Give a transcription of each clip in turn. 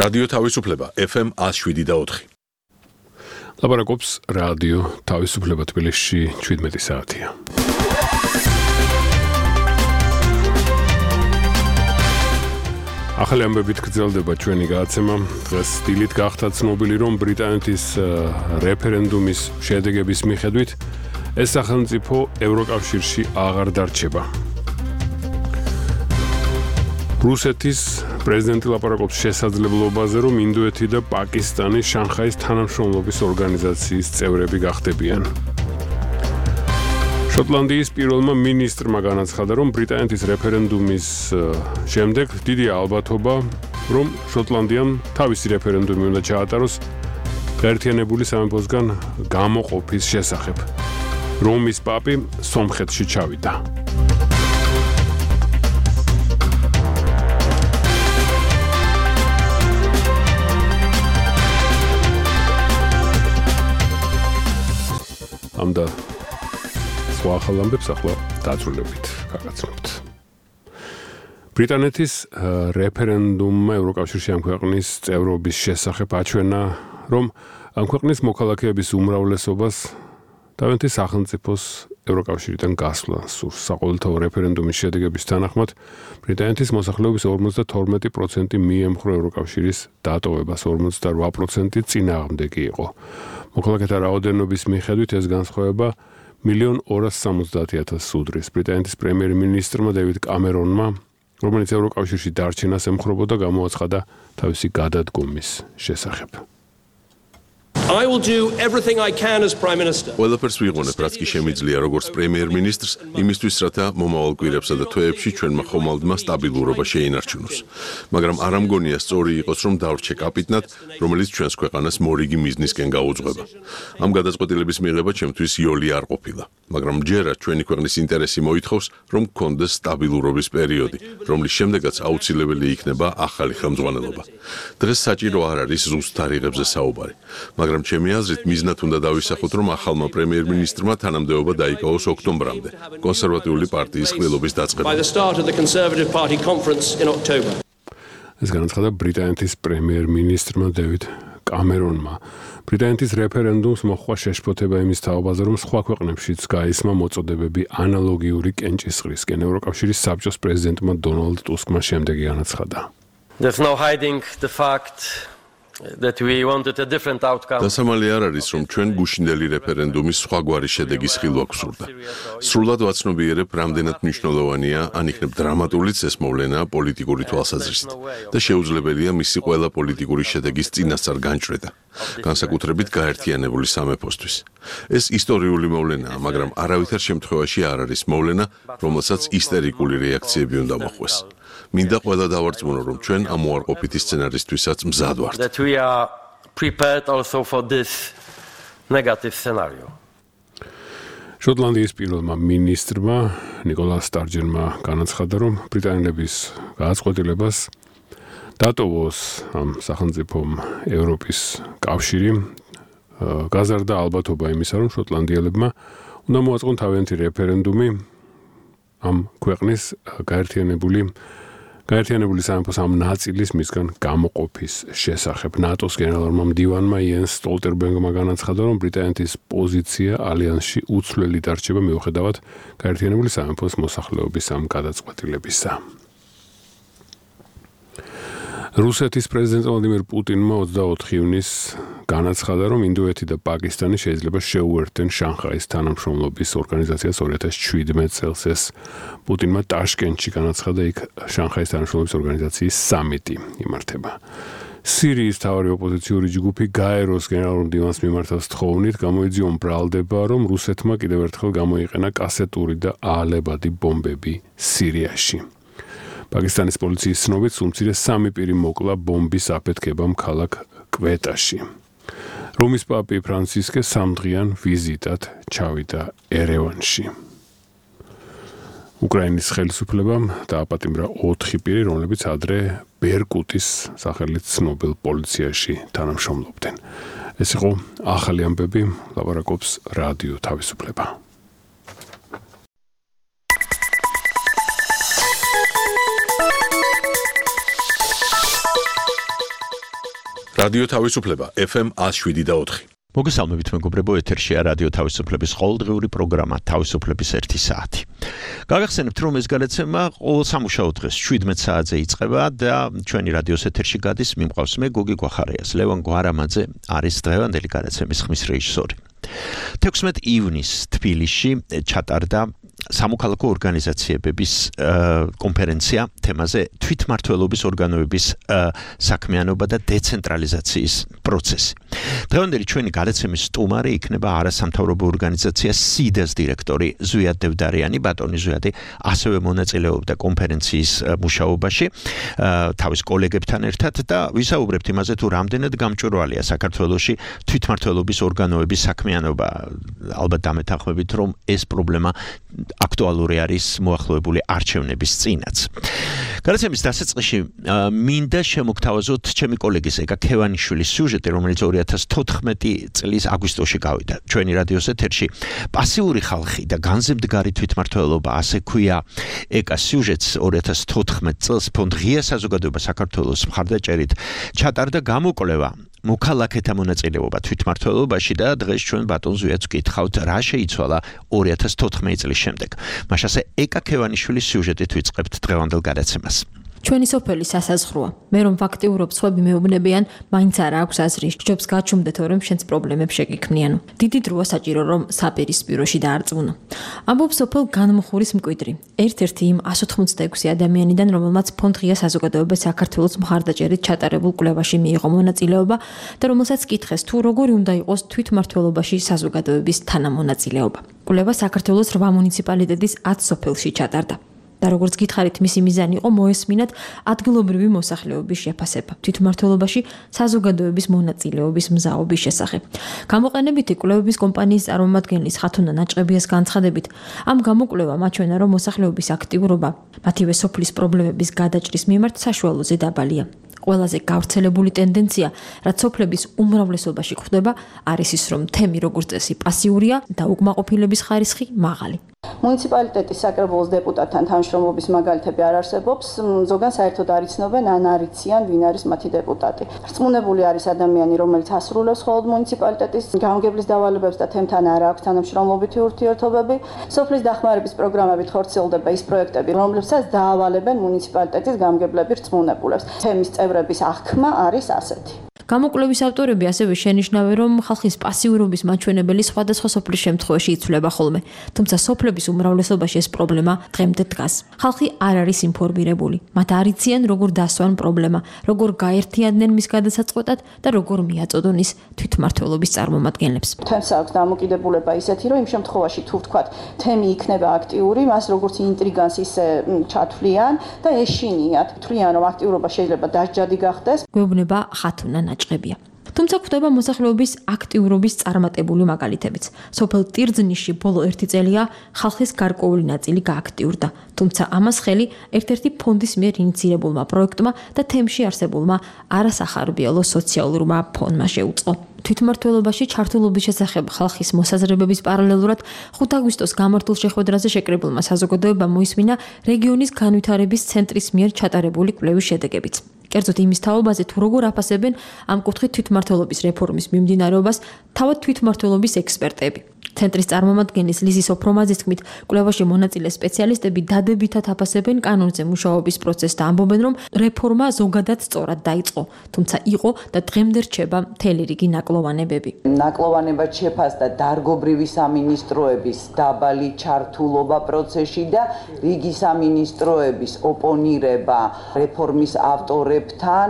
რადიო თავისუფლება FM 107.4. ლაპარაკობს რადიო თავისუფლება თბილისში 17 საათია. ახალი ამბებით გრძელდება ჩვენი გადაცემა. დღეს დილით გახდა ცნობილი, რომ ბრიტანეთის რეფერენდუმის შედეგების მიხედვით ეს სახელმწიფო ევროკავშირში აღარ დარჩება. რუსეთის პრეზიდენტი ლაპარაკობს შესაძლებლობაზე, რომ ინდოეთი და პაკისტანი შანხაის თანამშრომლობის ორგანიზაციის წევრები გახდებიან. შოტლანდიის პირველმა მინისტრმა განაცხადა, რომ ბრიტანეთის რეფერენდუმის შემდეგ დიდია ალბათობა, რომ შოტლანდიამ თავისი რეფერენდუმი უნდა ჩაატაროს გაერთიანებული სამეფოსგან გამოყოფის შესახებ. რომის პაპი სომხეთში ჩავიდა. ამდა სხვა ახალ ამბებს ახლა დაწვრილებით გაგაცნობთ. ბრიტანეთის რეფერენდუმმა ევროკავშირში ამ ქვეყნის წევრობის შესახებ აჩვენა, რომ ამ ქვეყნის მოქალაქეების უმრავლესობას თავიანთი სახელმწიფოს ევროკავშირიდან გასვლა სურს. საყოველთაო რეფერენდუმის შედეგების თანახმად ბრიტანეთის მოსახლეობის 52% მიემხრო ევროკავშირის დატოვებას, 48% წინააღმდეგი იყო. მოქალაქეთა რაოდენობის მიხედვით ეს განსხვავება 1,270,000 უდრის. ბრიტანეთის პრემიერ-მინისტრმა დევიდ კამერონმა, რომელიც ევროკავშირში დარჩენას ემხრობოდა, გამოაცხადა თავისი გადადგომის შესახებ. I will do everything I can as Prime Minister. ყველაფერს ვიღონებ, რაც კი შემიძლია როგორც პრემიერ-მინისტრს, იმისთვის, რათა მომავალ კვირებსა და თვეებში ჩვენმა ხომალდმა სტაბილურობა შეინარჩუნოს. მაგრამ არ ამგონია სწორი იყოს, რომ დავრჩე კაპიტნად, რომელიც ჩვენს ქვეყანას მორიგი მიზნისკენ გაუძღვება. ამ გადაწყვეტილების მიღება ჩემთვის იოლი არ ყოფილა. მაგრამ ჯერა ჩვენი ქვეყნის ინტერესი მოითხოვს, რომ გქონდეს სტაბილურობის პერიოდი, რომლის შემდეგაც აუცილებელი იქნება ახალი ხელმძღვანელობა. დღეს საჭირო არ არის ზუსტ თარიღებზე საუბარი. მაგრამ ჩემი აზრით მიზნად უნდა დავისახოთ, რომ ახალმა პრემიერ-მინისტრმა თანამდებობა დაიკავოს ოქტომბრამდე, კონსერვატიული პარტიის ყრილობის დაწყებამდე. ეს განაცხადა ბრიტანეთის პრემიერ-მინისტრმა დევიდ კამერონმა. ბრიტანეთის რეფერენდუმს მოჰყვა შეშფოთება იმის თაობაზე, რომ სხვა ქვეყნებშიც გაისმა მოწოდებები ანალოგიური კენჭისყრისკენ. ევროკავშირის საბჭოს პრეზიდენტმა დონალდ ტუსკმა შემდეგი განაცხადა. There's no hiding the fact that we wanted a different outcome. დასამალი არ არის, რომ ჩვენ გუშინდელი რეფერენდუმის სხვაგვარი შედეგის ხილვა გვსურდა. სრულად ვაცნობიერებ, რამდენად მნიშვნელოვანია, ან იქნებ დრამატულიც ეს მოვლენა პოლიტიკური თვალსაზრისით და შეუძლებელია მისი ყველა პოლიტიკური შედეგის წინასწარ განჭრედა, განსაკუთრებით გაერთიანებული სამეფოსთვის. ეს ისტორიული მოვლენაა, მაგრამ არავითარ შემთხვევაში არ არის მოვლენა, რომელსაც ისტერიკული რეაქციები უნდა მოხვდეს. მინდა ყველა დავარწმუნო, რომ ჩვენ ამ უარყოფითი სცენარისთვისაც მზად ვართ. That we are prepared also for this negative scenario. შოტლანდიის პირველმა მინისტრმა ნიკოლა სტარჯენმა განაცხადა, რომ ბრიტანელების გადაწყვეტილებას დატოვოს ამ სახელმწიფომ ევროპის კავშირი. გაზარდა ალბათობა იმისა, რომ შოტლანდიელებმა უნდა მოაწყონ თავიანთი რეფერენდუმი ამ ქვეყნის გაერთიანებული სამეფოს ამ ნაწილის მისგან გამოყოფის შესახებ. ნატოს გენერალურმა მდივანმა იენს სტოლტერბერგმა განაცხადა, რომ ბრიტანეთის პოზიცია ალიანსში უცვლელი დარჩება მიუხედავად გაერთიანებული სამეფოს მოსახლეობის ამ გადაწყვეტილებისა. რუსეთის პრეზიდენტ ვლადიმირ პუტინმა 24 ივნისს განაცხადა, რომ ინდოეთი და პაკისტანი შეიძლება შეუერთდნენ შანხაის თანამშრომლობის ორგანიზაციას 2017 წელს. ეს პუტინმა ტაშკენტში განაცხადა, იქ შანხაის თანამშრომლობის ორგანიზაციის სამიტი იმართება. სირიის მთავარი ოპოზიციური ჯგუფი გაეროს გენერალურ მდივანს მიმართავს თხოვნით, გამოიძიონ ბრალდება, რომ რუსეთმა კიდევ ერთხელ გამოიყენა კასეტური და აალებადი ბომბები სირიაში. პაკისტანის პოლიციის ცნობით, უმცირეს 3 პირი მოკლა ბომბის აფეთქებამ ქალაქ კვეტაში. რომის პაპი ფრანცისკე სამდღიან ვიზიტად ჩავიდა ერევანში. უკრაინის ხელისუფლებამ დააპატიმრა 4 პირი, რომლებიც ადრე ბერკუტის სახელით ცნობილ პოლიციაში თანამშრომლობდნენ. ეს იყო ახალი ამბები, ლაპარაკობს რადიო თავისუფლება. რადიო თავისუფლება FM 107.4. მოგესალმებით მეგობრებო, ეთერშია რადიო თავისუფლების ყოველდღიური პროგრამა თავისუფლების 1 საათი. გაგახსენებთ, რომ ეს გადაცემა ყოველ სამუშაო დღეს 17 საათზე იწყება და ჩვენი რადიოს ეთერში გადის, მიმყავს მე გოგი გვახარიას. ლევან გვარამაძე არის დღევანდელი გადაცემის ხმის რეჟისორი. 16 ივნისს თბილისში ჩატარდა სამოქალაქო ორგანიზაციების კონფერენცია თემაზე თვითმმართველობის ორგანოების საქმიანობა და დეცენტრალიზაციის პროცესი. დღევანდელი ჩვენი გადაცემის სტუმარი იქნება არასამთავრობო ორგანიზაცია SIDA-ს დირექტორი ზვიად დევდარიანი. ბატონი ზვიადი ასევე მონაწილეობდა კონფერენციის მუშაობაში თავის კოლეგებთან ერთად და ვისაუბრებთ იმაზე, თუ რამდენად გამჭვირვალეა საქართველოში თვითმმართველობის ორგანოების საქმიანობა. ალბათ დამეთანხმებით, რომ ეს პრობლემა აქტუალური არის მოახლოებული არჩევნების წინაც. გადაცემის დასაწყისში მინდა შემოგთავაზოთ ჩემი კოლეგის ეკა ქევანიშვილის სიუჟეტი, რომელიც 2014 წლის აგვისტოში გავიდა ჩვენი რადიოს ეთერში. პასიური ხალხი და განზემდგარი თვითმმართველობა, ასე ქვია ეკა სიუჟეტს 2014 წელს ფონდ ღია საზოგადოება საქართველოს მხარდაჭერით ჩატარდა გამოკვლევა მოქალაქეთა მონაწილეობა თვითმმართველობაში და დღეს ჩვენ ბატონ ზვიადს ვკითხავთ, რა შეიცვალა 2014 წლის შემდეგ. მაშასე ეკა ქევანიშვილის სიუჟეტით ვიწყებთ დღევანდელ გადაცემას. ჩვენი სოფელი სასაზღვროა. მე რომ ფაქტიურობ, სხვები მეუბნებიან, მაინც არა აქვს აზრი. ჯობს გაჩუმდეთო, რომ შენს პრობლემებს შეგიქმნიანო. დიდი დროა საჭირო, რომ საპირისპიროში დაარწმუნო. ამბობ სოფელ განმხურის მკვიდრი. ერთ-ერთი იმ 186 ადამიანიდან, რომელმაც ფონდ ღია საზოგადოება საქართველოს მხარდაჭერით ჩატარებულ კვლევაში მიიღო მონაწილეობა და რომელსაც კითხეს, თუ როგორი უნდა იყოს თვითმმართველობაში საზოგადოების თანამონაწილეობა. კვლევა საქართველოს 8 მუნიციპალიტეტის 10 სოფელში ჩატარდა. და როგორც გითხარით, მისი მიზანი იყო მოესმინათ ადგილობრივი მოსახლეობის შეფასება თვითმმართველობაში საზოგადოების მონაწილეობის მზაობის შესახებ. გამოყენებითი კვლევების კომპანიის წარმომადგენლის ხათუნა ნაჭყებიას განცხადებით, ამ გამოკვლევამ აჩვენა, რომ მოსახლეობის აქტიურობა მათივე სოფლის პრობლემების გადაჭრის მიმართ საშუალოზე დაბალია. ყველაზე გავრცელებული ტენდენცია, რაც სოფლების უმრავლესობაში გვხვდება, არის ის, რომ თემი როგორც წესი პასიურია და უკმაყოფილების ხარისხი მაღალი. მუნიციპალიტეტის საკრებულოს დეპუტატთან თანამშრომლობის მაგალითები არ არსებობს, ზოგან საერთოდ არ იცნობენ ან არ იციან, ვინ არის მათი დეპუტატი. რწმუნებული არის ადამიანი, რომელიც ასრულებს მხოლოდ მუნიციპალიტეტის გამგებლის დავალებებს და თემთან არ აქვს თანამშრომლობითი ურთიერთობები. სოფლის დახმარების პროგრამებით ხორციელდება ის პროექტები, რომლებსაც დაავალებენ მუნიციპალიტეტის გამგებლები რწმუნებულებს. თემის წევრების აღქმა არის ასეთი. გამოკვლევის ავტორები ასევე შენიშნავენ, რომ ხალხის პასიურობის მაჩვენებელი სხვადასხვა სოფლის შემთხვევაში იცვლება ხოლმე, თუმცა სოფლების უმრავლესობაში ეს პრობლემა დღემდე დგას. ხალხი არ არის ინფორმირებული, მათ არ იციან, როგორ დასვან პრობლემა, როგორ გაერთიანდნენ მის გადასაწყვეტად და როგორ მიაწოდონ ის თვითმმართველობის წარმომადგენლებს. თემს აქვს დამოკიდებულება ისეთი, რომ იმ შემთხვევაში თუ ვთქვათ, თემი იქნება აქტიური, მას როგორც ინტრიგანს ისე ჩათვლიან და ეშინიათ. თვლიან, რომ აქტიურობა შეიძლება დასჯადი გახდეს. გვეუბნება ხათუნა ნაჭყებია. თუმცა გვხვდება მოსახლეობის აქტიურობის წარმატებული მაგალითებიც. სოფელ ტირძნიშში ბოლო 1 წელია ხალხის გარკვეული ნაწილი გააქტიურდა. თუმცა ამას ხელი ერთ-ერთი ფონდის მიერ ინიცირებულმა პროექტმა და თემში არსებულმა არასახარბიელო სოციალურმა ფონდმა შეუწყო. თვითმმართველობაში ჩართულობის შესახებ ხალხის მოსაზრებების პარალელურად 5 აგვისტოს გამართულ შეხვედრაზე შეკრებულმა საზოგადოებამ მოისმინა რეგიონის განვითარების ცენტრის მიერ ჩატარებული კვლევის შედეგებიც. კერძოდ იმის თაობაზე, თუ როგორ აფასებენ ამ კუთხით თვითმმართველობის რეფორმის მიმდინარეობას თავად თვითმმართველობის ექსპერტები. ცენტრის წარმომადგენლის ლიზი სოფრომაძის თქმით, კვლევაში მონაწილე სპეციალისტები დადებითად აფასებენ კანონზე მუშაობის პროცესს და ამბობენ, რომ რეფორმა ზოგადად სწორად დაიწყო, თუმცა იყო და დღემდე რჩება მთელი რიგი ნაკლოვანებები. ნაკლოვანებად შეფასდა დარგობრივი სამინისტროების დაბალი ჩართულობა პროცესში და რიგი სამინისტროების ოპონირება რეფორმის ავტორებთან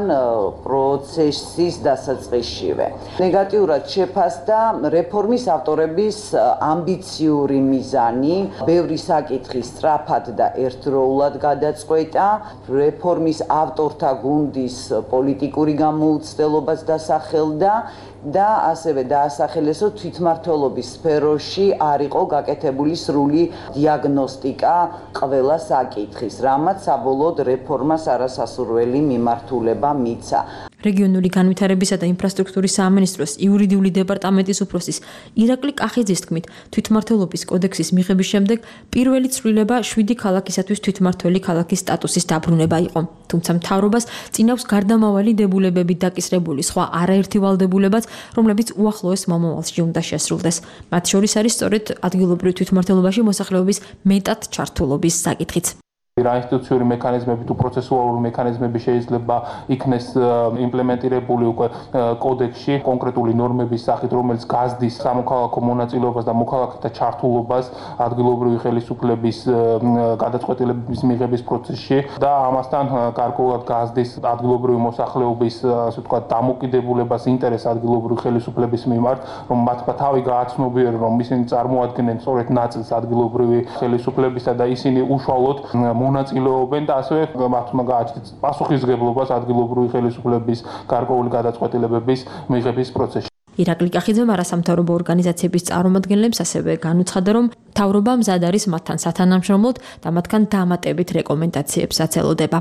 პროცესის დასაწყისშივე. ნეგატიურად შეფასდა რეფორმის ავტორების ამბიციური მიზანი, ბევრი საკითხი სწრაფად და ერთდროულად გადაწყვეტა, რეფორმის ავტორთა გუნდის პოლიტიკური გამოუცდელობას დასახელდა და ასევე დაასახელესო თვითმმართველობის სფეროში არ იყო გაკეთებული სრული დიაგნოსტიკა ყველა საკითხის, რამაც საბოლოოდ რეფორმას არასასურველი მიმართულება მიცა. რეგიონული განვითარებისა და ინფრასტრუქტურის სამინისტროს იურიდიული დეპარტამენტის უფროსის ირაკლი კახიძის თქმით, თვითმმართველობის კოდექსის მიღების შემდეგ პირველი ცვლილება 7 ქალაქისათვის თვითმმართველი ქალაქის სტატუსის დაბრუნება იყო. თუმცა მთავრობას წინავს გარდამავალი დებულებებით დაკისრებული სხვა არაერთი ვალდებულებაც, რომლებიც უახლოეს მომავალში უნდა შესრულდეს. მათ შორის არის სწორედ ადგილობრივ თვითმმართველობაში მოსახლეობის მეტად ჩართულობის საკითხიც. რა ინსტიტუციური მექანიზმები თუ პროცესუალური მექანიზმები შეიძლება იქნეს იმპლემენტირებული უკვე კოდექსში კონკრეტული ნორმების სახით, რომელიც გაზდის სამოქალაქო მონაწილეობას და მოქალაქეთა ჩართულობას ადგილობრივი ხელისუფლების გადაწყვეტილების მიღების პროცესში და ამასთან გარკვეულად გაზდის ადგილობრივი მოსახლეობის, ასე ვთქვათ, დამოკიდებულებას ინტერესს ადგილობრივი ხელისუფლების მიმართ, რომ მათ თავი გააცნობიერონ, რომ ისინი წარმოადგენენ სწორედ ნაწილს ადგილობრივი ხელისუფლებისა და ისინი უშუალოდ მონაწილეობენ და ასევე მათ უნდა გააჩნდეს პასუხისმგებლობას ადგილობრივი ხელისუფლების გარკვეული გადაწყვეტილებების მიღების პროცესში. ირაკლი კახიძემ არასამთავრობო ორგანიზაციების წარმომადგენლებს ასევე განუცხადა, რომ მთავრობა მზად არის მათთან სათანამშრომლოდ და მათგან დამატებით რეკომენდაციებსაც ელოდება.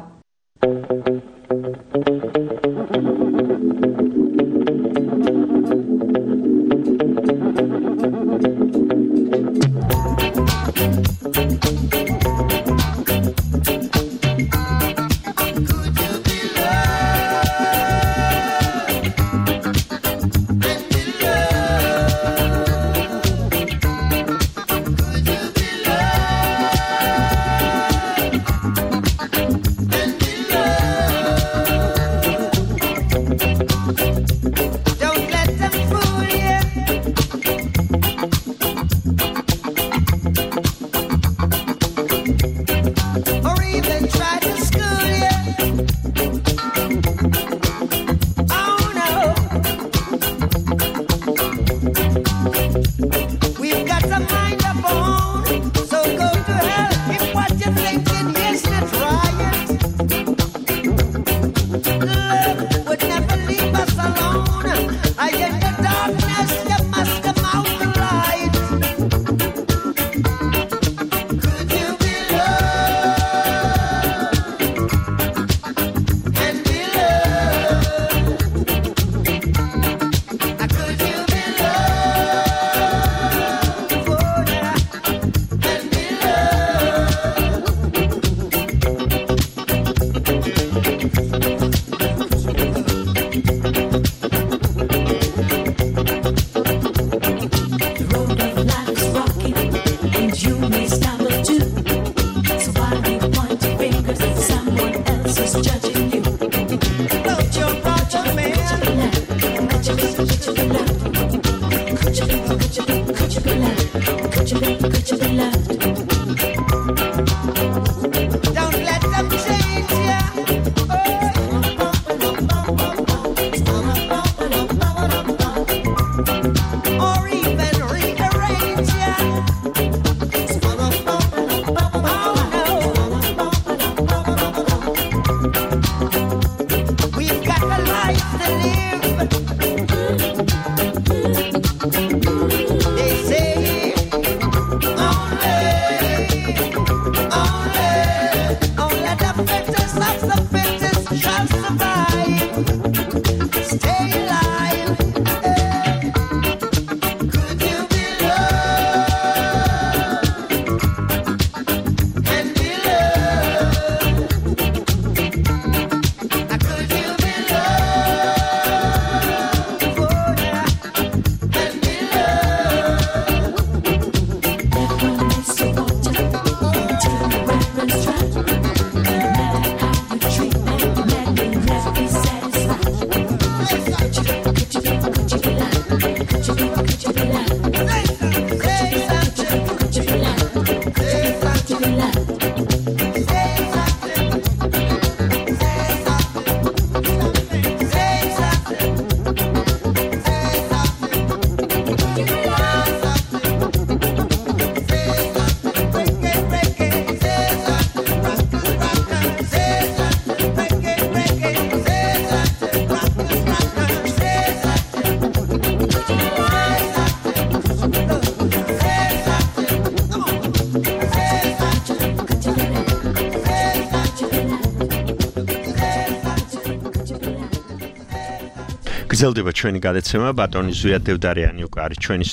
გრძელდება ჩვენი გადაცემა ბატონი ზვიად დევდარიანი უკვე არის ჩვენი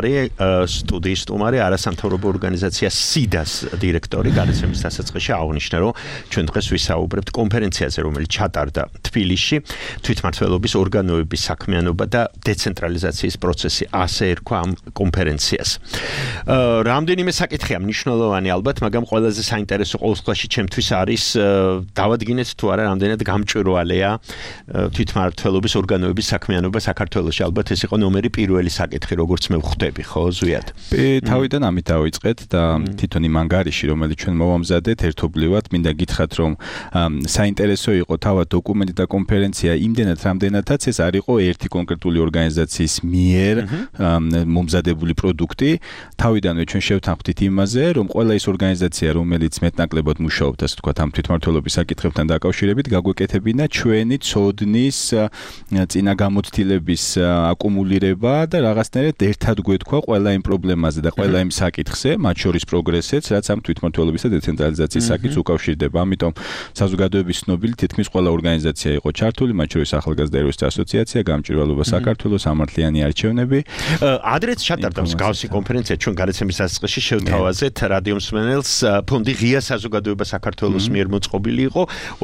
სტუდიის სტუმარი არასამთავრობო ორგანიზაცია SIDA-ს დირექტორი გადაცემის დასაწყისში აღნიშნა რომ ჩვენ დღეს ვისაუბრებთ კონფერენციაზე რომელიც ჩატარდა თბილისში თვითმმართველობის ორგანოების საქმიანობა და დეცენტრალიზაციის პროცესი ასე ერქვა ამ კონფერენციას რამდენიმე საკითხია მნიშვნელოვანი ალბათ მაგრამ ყველაზე საინტერესო ყოველ შემთხვევაში ჩემთვის არის დავადგინეთ თუ არა რამდენად გამჭვირვალეა თვითმმართველობის ორგანოების საქმიანობა საქართველოში ალბათ ეს იყო ნომერი პირველი საკითხი როგორც მე ვხვდები ხო ზვიად თავიდან ამით დავიწყეთ და თვითონ იმ ანგარიში რომელიც ჩვენ მოვამზადეთ ერთობლივად მინდა გითხრათ რომ საინტერესო იყო თავად დოკუმენტი და კონფერენცია იმდენად რამდენადაც ეს არ იყო ერთი კონკრეტული ორგანიზაციის მიერ მომზადებული პროდუქტი თავიდანვე ჩვენ შევთანხმდით იმაზე რომ ყველა ის ორგანიზაცია რომელიც მეტნაკლებად მუშაობს ასე ვთქვათ ამ თვითმმართველობის საკითხებთან დაკავშირებით გაგვეკეთებინა ჩვენი ცოდნის წინა გამოცდილების აკუმულირება და რაღაცნაირად ერთად გვეთქვა ყველა იმ პრობლემაზე და ყველა იმ საკითხზე, მათ შორის პროგრესიც, რაც ამ თვითმმართველობის და დეცენტრალიზაციის საკითხს უკავშირდება. ამიტომ საზოგადოების ცნობილი თითქმის ყველა ორგანიზაცია იყო ჩართული, მათ შორის ახალგაზრდა ეროვნული ასოციაცია, გამჭვირვალობა საქართველოს, სამართლიანი არჩევნები. ადრეც ჩატარდა მსგავსი კონფერენცია ჩვენ გადაცემის დასაწყისში შევთავაზეთ რადიო მსმენელს ფონდი ღია საზოგადოება საქართველოს მიერ მოწყობილი იყო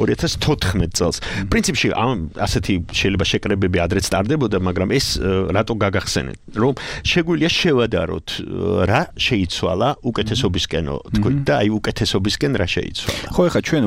2014 წელს. პრინციპში ასეთი შეიძლება შეკრებები ადრეც ტარდებოდა, მაგრამ ეს რატო გაგახსენეთ, რომ შეგვიძლია შევადაროთ რა შეიცვალა უკეთესობისკენო თქვით და აი უკეთესობისკენ რა შეიცვალა. ხო, ეხლა ჩვენ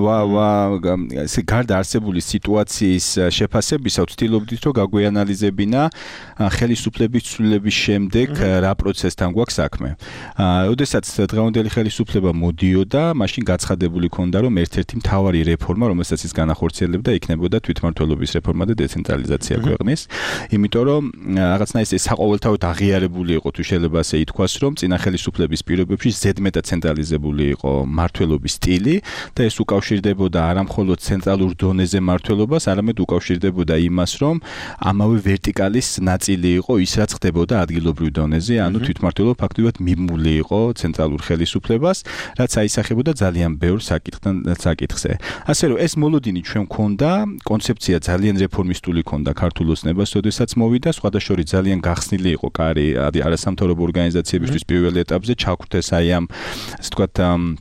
ესე გარდა არსებული სიტუაციის შეფასებისა ვცდილობდით რომ გაგვეანალიზებინა ხელისუფლების ცვლილების შემდეგ რა პროცესთან გვაქვს საქმე. ოდესაც დღევანდელი ხელისუფლება მოდიოდა, მაშინ გაცხადებული ქონდა რომ ერთ-ერთი მთავარი რეფორმა, რომელსაც ის განახორციელებდა, იქნებოდა თვითმმართველობის რეფორმა და დეცენტრალიზაცია ქვეყნის. იმიტომ რომ რაღაცნაირად ეს საყოველთაოდ აღიარებული იყო თუ შეიძლება ასე ითქვას რომ წინა ხელისუფლების პირობებში ზედმეტად ცენტრალიზებული იყო მმართველობის სტილი და ეს უკავშირდებოდა არამხოლოდ ცენტრალურ დონეზე მმართველობას, არამედ უკავშირდებოდა იმას რომ ამავე ვერტიკალის ნაწილი იყო ის რაც ხდებოდა ადგილობრივ დონეზე, ანუ თვითმმართველობა ფაქტობრივად მიმული იყო ცენტრალურ ხელისუფლებას, რაც აისახებოდა ძალიან ბევრ საკითხზე. ასე რომ ეს მოლოდინი ჩვენ მქონდა, კონცეფცია ძალიან რეფორმისტული ქონდა ქართულ ოცნებას, როდესაც მოვიდა, სხვადასხვა ძალიან გახსნილი იყო კარი არასამთავრობო ორგანიზაციებისთვის პირველ ეტაპზე ჩაგვრდეს აი ამ ასე ვთქვათ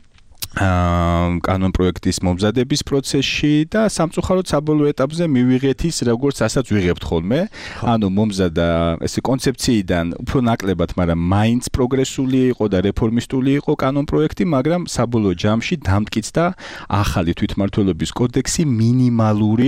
კანონ პროექტის მომზადების პროცესში და სამწუხაროდ საბოლოო ეტაპზე მივიღეთ ის როგორც ასაც ვიღებთ ხოლმე. ანუ მომზადა ესე კონცეფციიდან უფრო ნაკლებად, მაგრამ მაინც პროგრესული იყო და რეფორმისტული იყო კანონ პროექტი, მაგრამ საბოლოო ჯამში დამტკიცდა ახალი თვითმმართველობის კოდექსი მინიმალური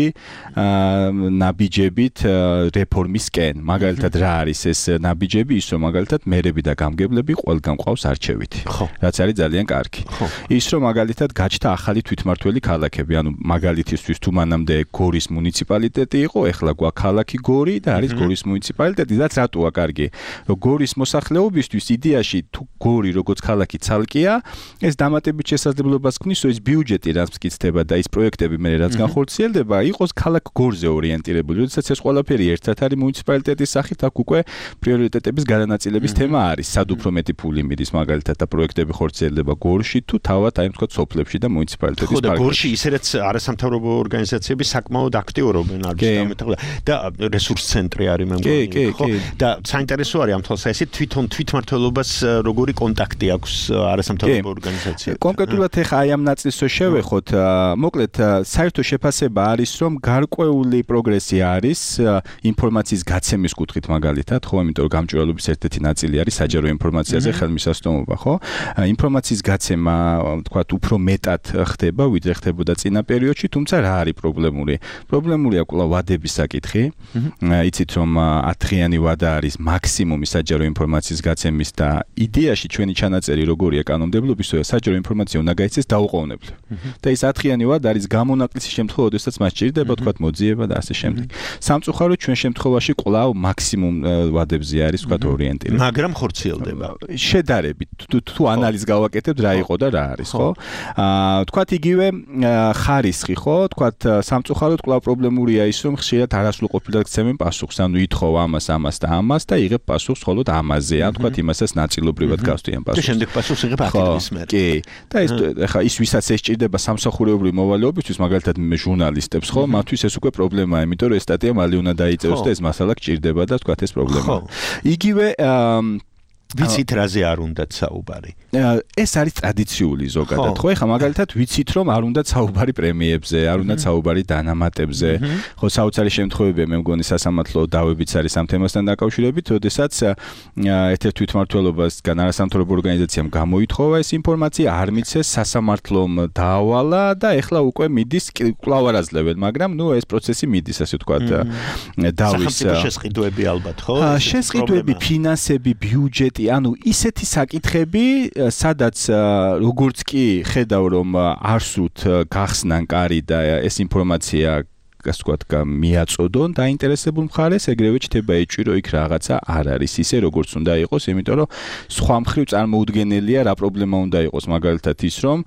ნაბიჯებით რეფორმისკენ. მაგალითად რა არის ეს ნაბიჯები? ის რომ მაგალითად მერები და გამგებლები ყველგან ყავს არჩევითი. რაც არის ძალიან კარგი. ის მაგალითად გაჩნდა ახალი თვითმმართველი ქალაქები, ანუ მაგალითისთვის თუ მანამდე გორის მუნიციპალიტეტი იყო, ეხლა გვაქვს ქალაქი გორი და არის გორის მუნიციპალიტეტი, რაც რატოა კარგი? რომ გორის მოსახლეობისთვის იდეაში თუ გორი როგორც ქალაქი ცალკეა, ეს დამატებით შესაძლებლობას ქმნის, რომ ის ბიუჯეტი რაც მტკიცდება და ის პროექტები მე რაც განხორციელდება, იყოს ქალაქ გორზე ორიენტირებული. როდესაც ეს ყველაფერი ერთად არის მუნიციპალიტეტის სახით, აქ უკვე პრიორიტეტების განაწილების თემა არის. სად უფრო მეტი ფული მიდის მაგალითად და პროექტები ხორციელდება გორში თუ თავად აი თქვა სოფლებში და მუნიციპალიტეტის პარკებში. ხო და გორში ისედაც არასამთავრობო ორგანიზაციები საკმაოდ აქტიურობენ არის დამეტყველა და რესურს ცენტრი არის მე მგონი. ხო და საინტერესო არის ამ თვალსაზრისით თვითონ თვითმმართველობას როგორი კონტაქტი აქვს არასამთავრობო ორგანიზაციებთან. კონკრეტულად ეხა აი ამ ნაწილს შევეხოთ, მოკლედ საერთო შეფასება არის რომ გარკვეული პროგრესი არის ინფორმაციის გაცემის კუთხით მაგალითად, ხო, იმიტომ რომ გამჭვირვალობის ერთ-ერთი ნაწილი არის საჯარო ინფორმაციაზე ხელმისაწვდომობა, ხო? ინფორმაციის გაცემა თქვათ უფრო მეტად ხდება, ვიდრე ხდებოდა წინა პერიოდში, თუმცა რა არის პრობლემური? პრობლემურია კვლავ ვადების საკითხი. იცით რომ 10 დღიანი ვადა არის მაქსიმუმი საჯარო ინფორმაციის გაცემის და იდეაში ჩვენი ჩანაწერი როგორია კანონმდებლობის, რომ საჯარო ინფორმაცია უნდა გაიცეს დაუყოვნებლივ. და ეს 10 დღიანი ვადა არის გამონაკლისი შემთხვევა, როდესაც მას ჭირდება თქვათ მოძიება და ასე შემდეგ. სამწუხაროდ ჩვენ შემთხვევაში კვლავ მაქსიმუმ ვადებზე არის თქვათ ორიენტირებული. მაგრამ ხორციელდება. შედარებით თუ ანალიზს გავაკეთებთ რა იყო და რა არის, ხო? ხო? თქვათ იგივე ხარისხი, ხო? თქვათ სამწუხაროდ კვლავ პრობლემურია ის, რომ ხშირად არასრულყოფილად გცემენ პასუხს, ანუ ითხოვ ამას და იღებ პასუხს მხოლოდ ამაზე, ან თქვათ იმასაც ნაწილობრივად გავსვიან პასუხს. და შემდეგ პასუხს იღებ 10 დღის მერე. კი. და ეს ეხა ის ვისაც ესჭირდება სამსახურეობრივი მოვალეობისთვის, მაგალითად ჟურნალისტებს, ხო? მათთვის ეს უკვე პრობლემაა, იმიტომ რომ ეს სტატია მალე უნდა დაიწეროს და ეს მასალა გჭირდება და თქვათ ეს პრობლემაა. იგივე ვიცით რაზე არ უნდათ საუბარი. ეს არის ტრადიციული ზოგადად, ხო? ეხლა მაგალითად ვიცით რომ არ უნდათ საუბარი პრემიებზე, არ უნდათ საუბარი დანამატებზე. ხო, საოცარი შემთხვევებია, მე მგონი სასამართლო დავებიც არის ამ თემასთან დაკავშირებით, როდესაც ერთ-ერთ თვითმმართველობასგან არასამთავრობო ორგანიზაციამ გამოითხოვა ეს ინფორმაცია, არ მიცეს, სასამართლომ დაავალა და ეხლა უკვე მიდის, კვლავ არ აძლევენ, მაგრამ ნუ ეს პროცესი მიდის, ასე ვთქვათ, დავის შესყიდვები ალბათ, ხო? შესყიდვები, ფინანსები, ბიუჯეტი, ანუ ისეთი საკითხები, სადაც როგორც კი ხედავ რომ არ სურთ გახსნან კარი და ეს ინფორმაცია ასე ვთქვათ, მიაწოდონ დაინტერესებულ მხარეს, ეგრევე ჩდება ეჭვი, რომ იქ რაღაცა არ არის ისე, როგორც უნდა იყოს, იმიტომ რომ სხვა მხრივ წარმოუდგენელია, რა პრობლემა უნდა იყოს, მაგალითად ის, რომ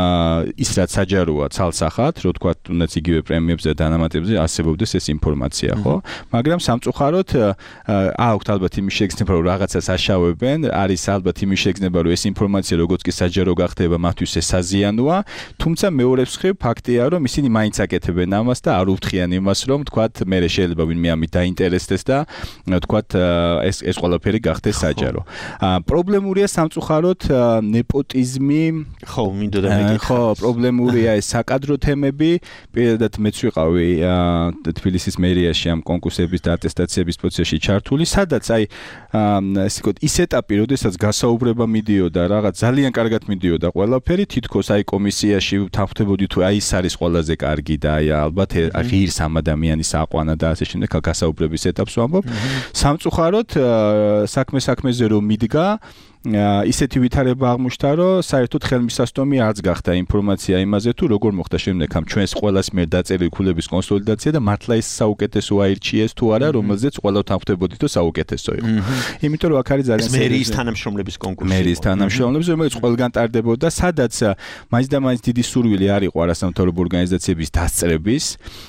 ის რაც საჯაროა ცალსახად, რო ვთქვათ, უნდაც იგივე პრემიებზე და დანამატებზე არსებობდეს ეს ინფორმაცია, ხო? მაგრამ სამწუხაროდ აქვთ ალბათ იმის შეგრძნება, რომ რაღაცას აშავებენ, არის ალბათ იმის შეგრძნება, რომ ეს ინფორმაცია როგორც კი საჯარო გახდება, მათთვის ეს საზიანოა, თუმცა მეორე მხრივ ფაქტია, რომ ისინი მაინც აკეთებენ ამას და არ უთხრიან იმას, რომ თქვათ, მე შეიძლება ვინმე ამით დაინტერესდეს და თქვათ, ეს ყველაფერი გახდეს საჯარო. პრობლემურია სამწუხაროდ ნეპოტიზმი, ხო, მინდოდა მეკითხა. ხო, პრობლემურია ეს საკადრო თემები, პირადად მეც ვიყავი თბილისის მერიაში ამ კონკურსების და ატესტაციების პროცესში ჩართული, სადაც აი ესე ვთქვათ, ის ეტაპი, როდესაც გასაუბრება მიდიოდა, რაღაც ძალიან კარგად მიდიოდა ყველაფერი, თითქოს აი კომისიაში ვთანხმდებოდი თუ აი ის არის ყველაზე კარგი და აი ალბათ ღირს ამ ადამიანის აყვანა და ასე შემდეგ გასაუბრების ეტაპს ვამბობ. სამწუხაროდ საქმეზე რომ მიდგა ისეთი ვითარება აღმოჩნდა, რომ საერთოდ ხელმისაწვდომი არც გახდა ინფორმაცია იმაზე თუ როგორ მოხდა შემდეგ ამ ჩვენს ყველას მიერ დაწერილი ქულების კონსოლიდაცია და მართლა ეს საუკეთესო აირჩიეს თუ არა, რომელზეც ყველა თანხმდებოდით, რომ საუკეთესო იყო. იმიტომ რომ აქ არის ძალიან მერიის თანამშრომლების კონკურსი. მერიის თანამშრომლების, რომელიც ყველგან ტარდებოდა, სადაც მაინც და მაინც დიდი სურვილი არ იყო არასამთავრობო ორგანიზაციების დასწრების,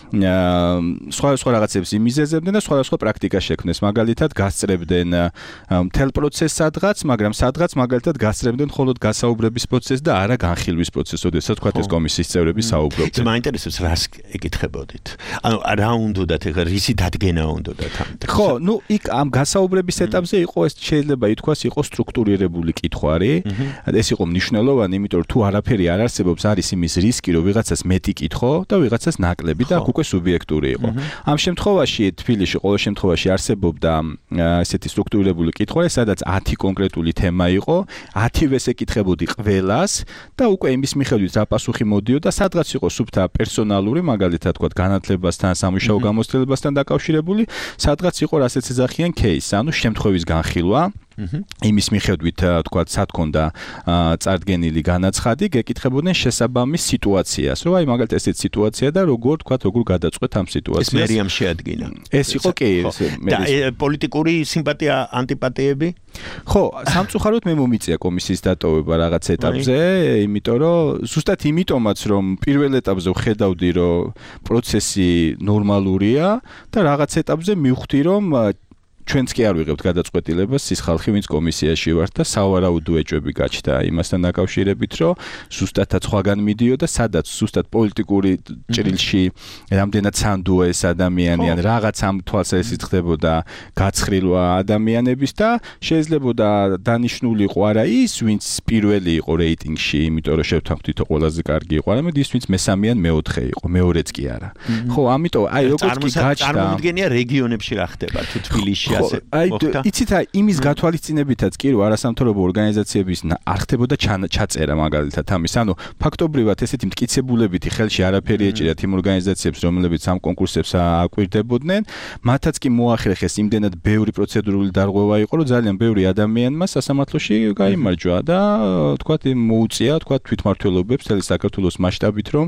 სხვა რაღაცებს იმიზეზებდნენ და სხვა პრაქტიკა შექმნეს. მაგალითად, გასწრებდნენ მთელ პროცესს სადღაც, მაგრამ სადღაც მაგალითად გასწრებდნენ მხოლოდ გასაუბრების პროცესს და არა განხილვის პროცესს, ოდესაც თქვათ ეს კომისიის წევრები საუბრობდნენ. მაინტერესებს რას ეკითხებოდით? ანუ რა უნდათ ეხლა რისი დადგენა უნდათ ამ? ხო, ნუ იქ ამ გასაუბრების ეტაპზე იყო ეს შეიძლება ითქვას იყო სტრუქტურირებული კითხვარი. ეს იყო მნიშვნელოვანი, იმიტომ რომ თუ არაფერი არ არსებობს, არის იმის რისკი, რომ ვიღაცას მეტი კითხო და ვიღაცას ნაკლები და აქ უკვე სუბიექტური იყო. ამ შემთხვევაში თბილისში ყოველ შემთხვევაში არსებობდა ესეთი სტრუქტურირებული კითხვარი, სადაც 10 კონკრეტული თემა იყო, 10-ვეს ეკითხებოდი ყველას და უკვე იმის მიხედვით რა პასუხი მოდიოდა, სადღაც იყო სუფთა პერსონალური, მაგალითად თქვა განათლებასთან, სამუშაო გამოცდილებასთან დაკავშირებული, სადღაც იყო რასაც ეძახიან кейს, ანუ შემთხვევის განხილვა. იმის მიხედვით თქვა სათქონდა წარდგენილი განაცხადი, გეკითხებოდნენ შესაბამის სიტუაციას, რომ აი მაგალითად ესეთ სიტუაცია და როგორ თქვა როგორ გადაწყვეტ ამ სიტუაციას. ეს მერიამ შეადგინა. ეს იყო კი და პოლიტიკური სიმპათია, ანტიპათიები? ხო, სამწუხაროდ მე მომიწია კომისიის დატოვება რაღაც ეტაპზე, იმიტომ რომ ზუსტად იმიტომაც რომ პირველ ეტაპზე ვხედავდი რომ პროცესი ნორმალურია და რაღაც ეტაპზე მივხვდი რომ ჩვენც კი არ ვიღებთ გადაწყვეტილებას ის ხალხი ვინც კომისიაში ვართ და სავარაუდო ეჭვები გაჩნდა იმასთან დაკავშირებით რომ ზუსტადაც სხვაგან მიდიოდა სადაც ზუსტად პოლიტიკური ჭრილში რამდენად სანდოა ეს ადამიანი ან რაღაც ამ თვალსაზრისით ხდებოდა გაცხრილვა ადამიანების და შეიძლებოდა დანიშნული იყო არა ის ვინც პირველი იყო რეიტინგში იმიტომ რომ შევთანხმდით ყველაზე კარგი იყო არამედ ის ვინც მესამე ან მეოთხე იყო მეორეც კი არა ხო ამიტომ აი როგორც კი გაჩნდა წარმოგიდგენია რეგიონებში რა ხდება თუ თბილისში აი იცით აი იმის გათვალისწინებითაც კი რომ არასამთავრობო ორგანიზაციების არ ხდებოდა ჩაწერა მაგალითად ამის ანუ ფაქტობრივად ესეთი მტკიცებულებითი ხელში არაფერი ეჭირათ იმ ორგანიზაციებს რომლებიც ამ კონკურსებს აკვირდებოდნენ მათაც კი მოახერხეს იმდენად ბევრი პროცედურული დარღვევა იყო რომ ძალიან ბევრი ადამიანმა სასამართლოში გაიმარჯვა და თქვათ მოუწია თქვათ თვითმმართველობებს მთელი საქართველოს მასშტაბით რომ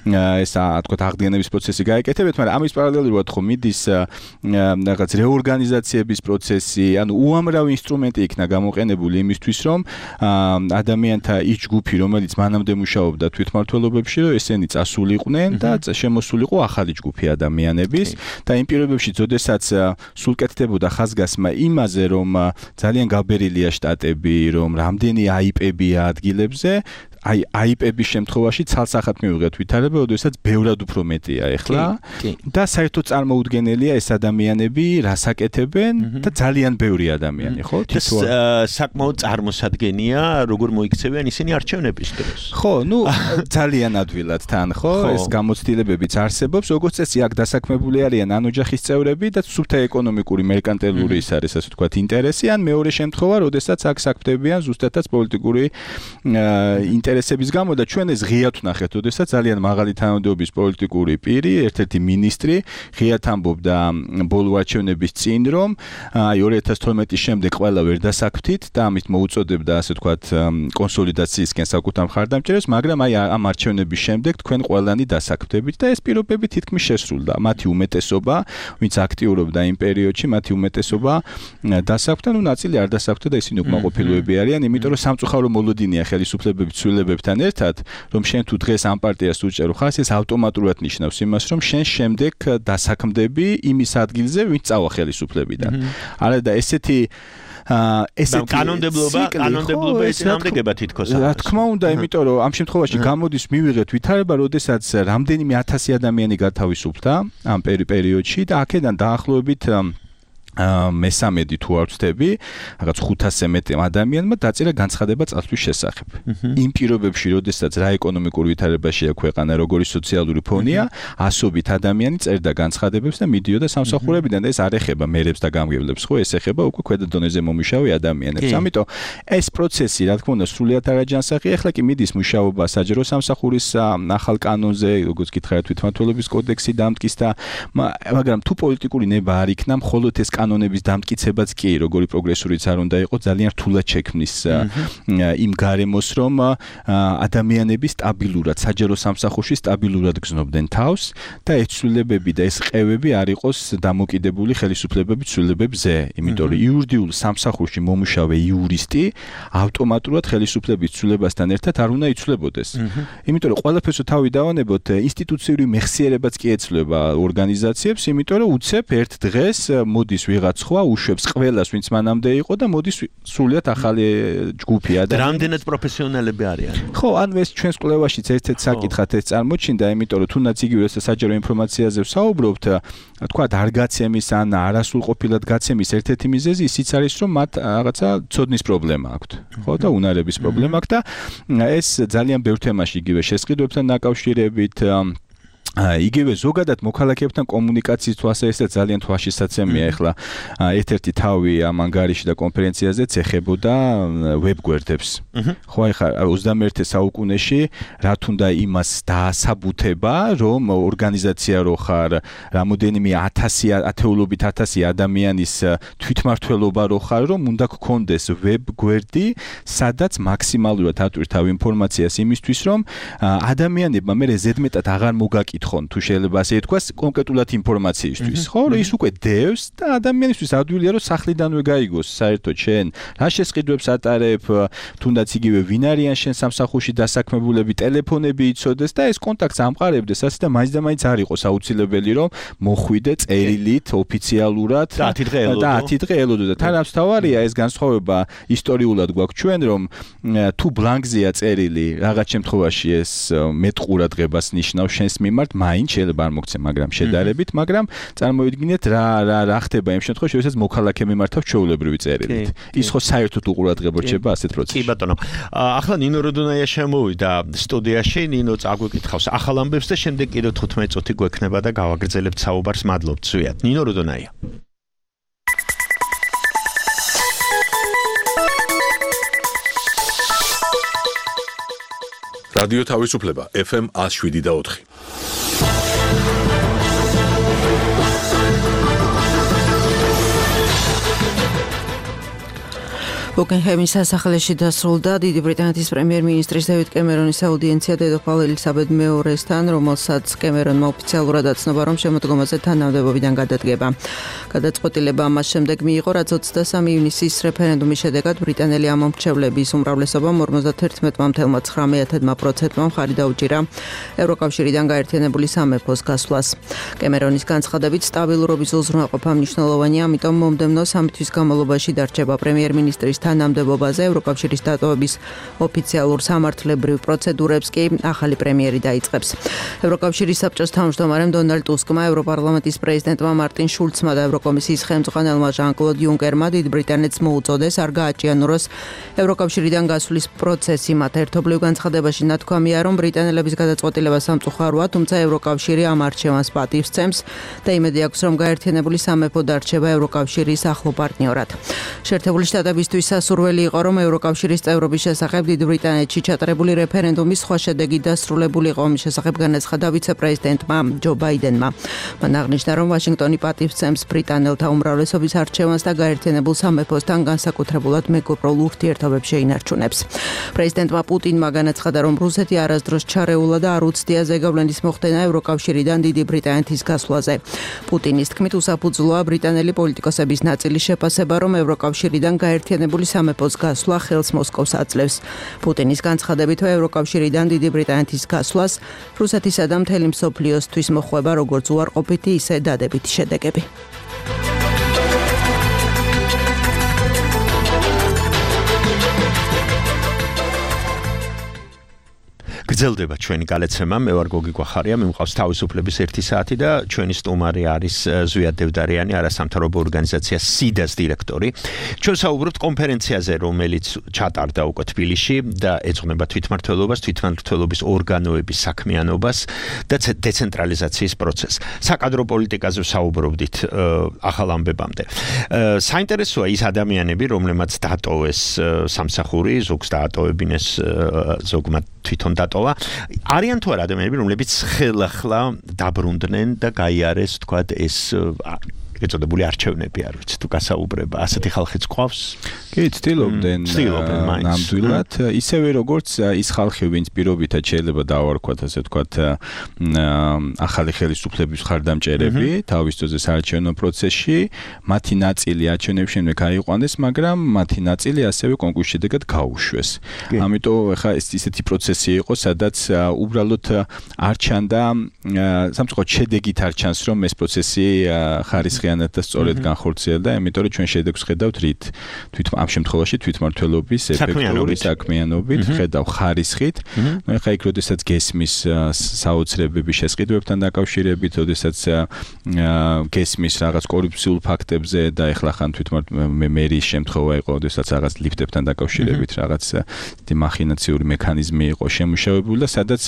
ეს თქვათ აღდგენების პროცესი გაეკეთებათ მაგრამ ამის პარალელურად ხო მიდის რაღაც რეორგანიზაცია დეპორტაციების პროცესი, ანუ უამრავი ინსტრუმენტი იქნა გამოყენებული იმისთვის, რომ ადამიანთა ის ჯგუფი, რომელიც მანამდე მუშაობდა თვითმმართველობებში, რომ ესენი წასულიყვნენ და შემოსულიყო ახალი ჯგუფი ადამიანების და იმ პირობებში, როდესაც სულ კეთდებოდა ხაზგასმა იმაზე, რომ ძალიან გაბერილია შტატები, რომ რამდენი IP-ებია ადგილებზე, აი IP-ების შემთხვევაში ცალსახად მივიღეთ ვითარება, როდესაც ბევრად უფრო მეტია ეხლა და საერთოდ წარმოუდგენელია ეს ადამიანები რას აკეთებენ და ძალიან ბევრი ადამიანი, ხო? საკმაოდ წარმოსადგენია, როგორ მოიქცევიან ისინი არჩევნების დროს. ხო, ну ძალიან ადვილად თან, ხო? ეს გამოცდილებებიც არსებობს, როგორც წესი აქ დასაქმებული არიან ან ოჯახის წევრები და სუფთა ეკონომიკური მერკანტილური ის არის, ასე ვთქვათ, ინტერესი, ან მეორე შემთხვევა, როდესაც აქ საქმდებიან ზუსტადაც პოლიტიკური ინტერესების გამო და ჩვენ ეს ღიად ვნახეთ, როდესაც ძალიან მაღალი თანამდებობის პოლიტიკური პირი, ერთ-ერთი მინისტრი ღიად ამბობდა ბოლო არჩევნების წინ, რომ აი 2012-ის შემდეგ ყველა ვერ დასაქმთით და ამით მოუწოდებდა, ასე ვთქვათ, კონსოლიდაციისკენ საკუთარ მხარდამჭერებს, მაგრამ აი ამ არჩევნების შემდეგ თქვენ ყველანი დასაქმთებით და ეს პირობები თითქმის შესრულდა. მათი უმეტესობა, ვინც აქტიურობდა იმ პერიოდში, მათი უმეტესობა დასაქმთა, ну ნაწილი არ დასაქმთა და ისინი უკმაყოფილოები არიან, იმიტომ რომ სამწუხარო მოლოდინია ხელისუფლებების ცვლილებებთან ერთად, რომ შენ თუ დღეს ამ პარტიას უჭერო ხარ, ეს ავტომატურად ნიშნავს იმას, რომ შენ შემდეგ დასაქმდები იმის ადგილზე, ვინც წავა ხელისუფლებიდან. არა და ესეთი კანონმდებლობა ეწინააღმდეგება თითქოს. რა თქმა უნდა, იმიტომ რომ ამ შემთხვევაში გამოდის მივიღეთ ვითარება, როდესაც რამდენიმე 1000 ადამიანი გათავისუფლდა ამ პერიოდში და აქედან დაახლოებით მესამედი თუ არ ვცდები, რაღაც 500-ზე მეტი ადამიანმა დაწერა განცხადება წასვლის შესახებ. იმ პირობებში, როდესაც რა ეკონომიკური ვითარებაშია ქვეყანა, როგორი სოციალური ფონია, ასობით ადამიანი წერდა განცხადებებს და მიდიოდა სამსახურებიდან და ეს არ ეხება მერებს და გამგებლებს, ხო, ეს ეხება უკვე ქვედა დონეზე მომუშავე ადამიანებს. ამიტომ ეს პროცესი, რა თქმა უნდა, სრულიად არაჯანსაღია. ეხლა კი მიდის მუშაობა საჯარო სამსახურის ახალ კანონზე, როგორც გითხარით, თვითმმართველობის კოდექსი დამტკის და მაგრამ თუ პოლიტიკური ნება არ იქნა, მხოლოდ ეს კანონების დამტკიცებაც კი, როგორი პროგრესურიც არ უნდა იყოს, ძალიან რთულად შექმნის იმ გარემოს, რომ ადამიანები სტაბილურად, საჯარო სამსახურში სტაბილურად გზნობდნენ თავს და ეს ცვლილებები და ეს ყევები არ იყოს დამოკიდებული ხელისუფლებების ცვლილებებზე. იმიტომ რომ იურიდიულ სამსახურში მომუშავე იურისტი ავტომატურად ხელისუფლების ცვლილებასთან ერთად არ უნდა იცვლებოდეს. იმიტომ რომ ყველაფერს თავი დავანებოთ, ინსტიტუციური მეხსიერებაც კი ეცვლება ორგანიზაციებს, იმიტომ რომ უცებ ერთ დღეს მოდის ვიღაც სხვა უშვებს ყველას, ვინც მანამდე იყო და მოდის სრულიად ახალი ჯგუფი ადამიანები. რამდენად პროფესიონალები არიან? ხო, ანუ ეს ჩვენს კვლევაშიც ერთ-ერთ საკითხად ეს წარმოჩინდა, იმიტომ რომ თუნდაც იგივე საჯარო ინფორმაციაზე ვსაუბრობთ, თქვა არ გაცემის ან არასრულყოფილად გაცემის ერთ-ერთი მიზეზი ისიც არის, რომ მათ რაღაცა ცოდნის პრობლემა აქვთ, ხო და უნარების პრობლემა აქვთ და ეს ძალიან ბევრ თემაში იგივე შესყიდვებთან დაკავშირებით იგივე ზოგადად მოქალაქეებთან კომუნიკაციის თვალსაჩინო ძალიან თვალშისაცემია. ეხლა ერთ-ერთი თავი ამ ანგარიში და კონფერენციაზეც ეხებოდა ვებგვერდებს. ხო, ეხლა 21 საუკუნეში რა თუნდა იმას დაასაბუთება, რომ ორგანიზაცია რო ხარ, რამოდენიმე ათეულობით 1000 ადამიანის თვითმმართველობა რო ხარ, რომ უნდა გქონდეს ვებგვერდი, სადაც მაქსიმალურად ატვირთავ ინფორმაციას იმისთვის, რომ ადამიანებმა მე ზედმეტად აღარ მოგაკითხონ თუ შეიძლება ასე ითქვას კონკრეტულად ინფორმაციისთვის, ხო? რომ ის უკვე დევს და ადამიანისთვის ადვილია რომ სახლიდანვე გაიგოს საერთოდ შენ რა შესყიდვებს ატარებ, თუნდაც იგივე ვინ არიან შენ სამსახურში დასაქმებულები, ტელეფონები იცოდეს და ეს კონტაქტს ამყარებდეს ასე და მაინც და მაინც არ იყოს აუცილებელი რომ მოხვიდე წერილით ოფიციალურად და 10 დღე ელოდო და თან ამსთავარია ეს განსხვავება ისტორიულად გვაქვს ჩვენ რომ თუ ბლანკზეა წერილი რაღაც შემთხვევაში ეს მეტყურა დღებას ნიშნავს შენს მიმართ მაინც შეიძლება არ მოგცე, მაგრამ შედარებით, მაგრამ წარმოიდგინეთ რა ხდება იმ შემთხვევაში, როდესაც მოქალაქე მიმართავ ჩვეულებრივი წერილით. ის ხო საერთოდ უყურადღებო რჩება ასეთ პროცესში. კი ბატონო. ახლა ნინო როდონაია შემოვიდა სტუდიაში, ნინო წაგვიკითხავს ახალ ამბებს და შემდეგ კიდევ 15 წუთი გვექნება და გავაგრძელებთ საუბარს. მადლობთ, ზვიად. ნინო როდონაია. რადიო თავისუფლება FM 107.4. ბუკინგჰემის სასახლეში დასრულდა დიდი ბრიტანეთის პრემიერ-მინისტრის დევიდ კემერონის აუდიენცია დედოფალ ელისაბედ მეორესთან, რომელსაც კემერონმა ოფიციალურად აცნობა, რომ შემოდგომაზე თანამდებობიდან გადადგება. გადაწყვეტილება ამას შემდეგ მიიღო, რაც 23 ივნისის რეფერენდუმის შედეგად ბრიტანელი ამომრჩევლების უმრავლესობამ 51.9%-მა მხარი დაუჭირა ევროკავშირიდან გაერთიანებული სამეფოს გასვლას. კემერონის განცხადებით, სტაბილურობის უზრუნველყოფა მნიშვნელოვანია, ამიტომ მომდევნო 3 თვის განმავლობაში დარჩება პრემიერ-მინისტრის თანამდებობაზე. ევროკავშირის დატოვების ოფიციალურ სამართლებრივ პროცედურებს კი ახალი პრემიერი დაიწყებს. ევროკავშირის საბჭოს თავმჯდომარემ დონალდ ტუსკმა, ევროპარლამენტის პრეზიდენტმა მარტინ შულცმა და ევროკომისიის ხელმძღვანელმა ჟან-კლოდ იუნკერმა დიდ ბრიტანეთს მოუწოდეს არ გააჭიანუროს ევროკავშირიდან გასვლის პროცესი. მათ ერთობლივ განცხადებაში ნათქვამია, რომ ბრიტანელების გადაწყვეტილება სამწუხაროა, თუმცა ევროკავშირი ამ არჩევანს პატივს სცემს და იმედი აქვს, რომ გაერთიანებული სამეფო დარჩება ევროკავშირის ახლო პარტნიორად. შეერთებული შტატებისთვის სასურველი იყო, რომ ევროკავშირის წევრობის შესახებ დიდ ბრიტანეთში ჩატარებული რეფერენდუმის სხვა შედეგი დასრულებულიყო. ამის შესახებ განაცხადა ვიცე-პრეზიდენტმა ჯო ბაიდენმა. მან აღნიშნა, რომ ვაშინგტონი პატივს სცემს ბრიტანელთა უმრავლესობის არჩევანს და გაერთიანებულ სამეფოსთან განსაკუთრებულად მეგობრულ ურთიერთობებს შეინარჩუნებს. პრეზიდენტმა პუტინმა განაცხადა, რომ რუსეთი არასდროს ჩარეულა და არ უცდია ზეგავლენის მოხდენა ევროკავშირიდან დიდი ბრიტანეთის გასვლაზე. პუტინის თქმით, უსაფუძვლოა ბრიტანელი პოლიტიკოსების ნაწილის შეფასება, რომ ევროკავშირიდან გაერთიანებული სამეფოს გასვლა ხელს მოსკოვს აძლევს. პუტინის განცხადებით, ევროკავშირიდან დიდი ბრიტანეთის გასვლას რუსეთისა და მთელი მსოფლიოსთვის მოხვება როგორც უარყოფითი, ისე დადებითი შედეგები. გრძელდება ჩვენი გალეცემა. მე ვარ გოგი გვახარია, მიმყავს თავისუფლების 1 საათი და ჩვენი სტუმარი არის ზვიად დევდარიანი, არასამთავრობო ორგანიზაცია SIDA-ს დირექტორი. ჩვენ საუბრობთ კონფერენციაზე, რომელიც ჩატარდა უკვე თბილისში და ეძღვნება თვითმმართველობას, თვითმმართველობის ორგანოების საქმიანობას და დეცენტრალიზაციის პროცესს. საკადრო პოლიტიკაზე საუბრობდით ახალ ამბებამდე. საინტერესოა ის ადამიანები, რომლებმაც დატოვეს სამსახური, ზოგს დაატოვებინეს, ზოგმა თვითონ დატოვა. არიან თუ არა ადამიანები, რომლებიც ხელახლა დაბრუნდნენ და გაიარეს, თქვათ, ეს ეწოდებული არჩევნები, არ ვიცი, თუ გასაუბრება, ასეთი ხალხიც ყავს? კი, ცდილობდნენ ნამდვილად, ისევე როგორც ის ხალხი, ვინც პირობითად შეიძლება დავარქვათ, ასე ვთქვათ, ახალი ხელისუფლების მხარდამჭერები, თავის დროზე საარჩევნო პროცესში, მათი ნაწილი არჩევნების შემდეგ გაიყვანეს, მაგრამ მათი ნაწილი ასევე კონკურსის შედეგად გაუშვეს. ამიტომ ახლა ეს ისეთი პროცესი იყო, სადაც უბრალოდ არ ჩანდა, სამწუხაროდ შედეგით არ ჩანს, რომ ეს პროცესი ხარისხიანად და სწორედ განხორციელდა, იმიტომ რომ ჩვენ შედეგს ხედავთ რით, ამ შემთხვევაში თვითმმართველობის ეფექტური საქმიანობით, ხედავ ხარისხით. ნუ ეხლა იქ როდესაც გესმის საოცრებების შესყიდვებთან დაკავშირებით, როდესაც გესმის რაღაც კორუფციულ ფაქტებზე და ეხლა ხან მერის შემთხვევა იყო, როდესაც რაღაც ლიფტებთან დაკავშირებით რაღაც მახინაციური მექანიზმი იყო შემუშავებული და სადაც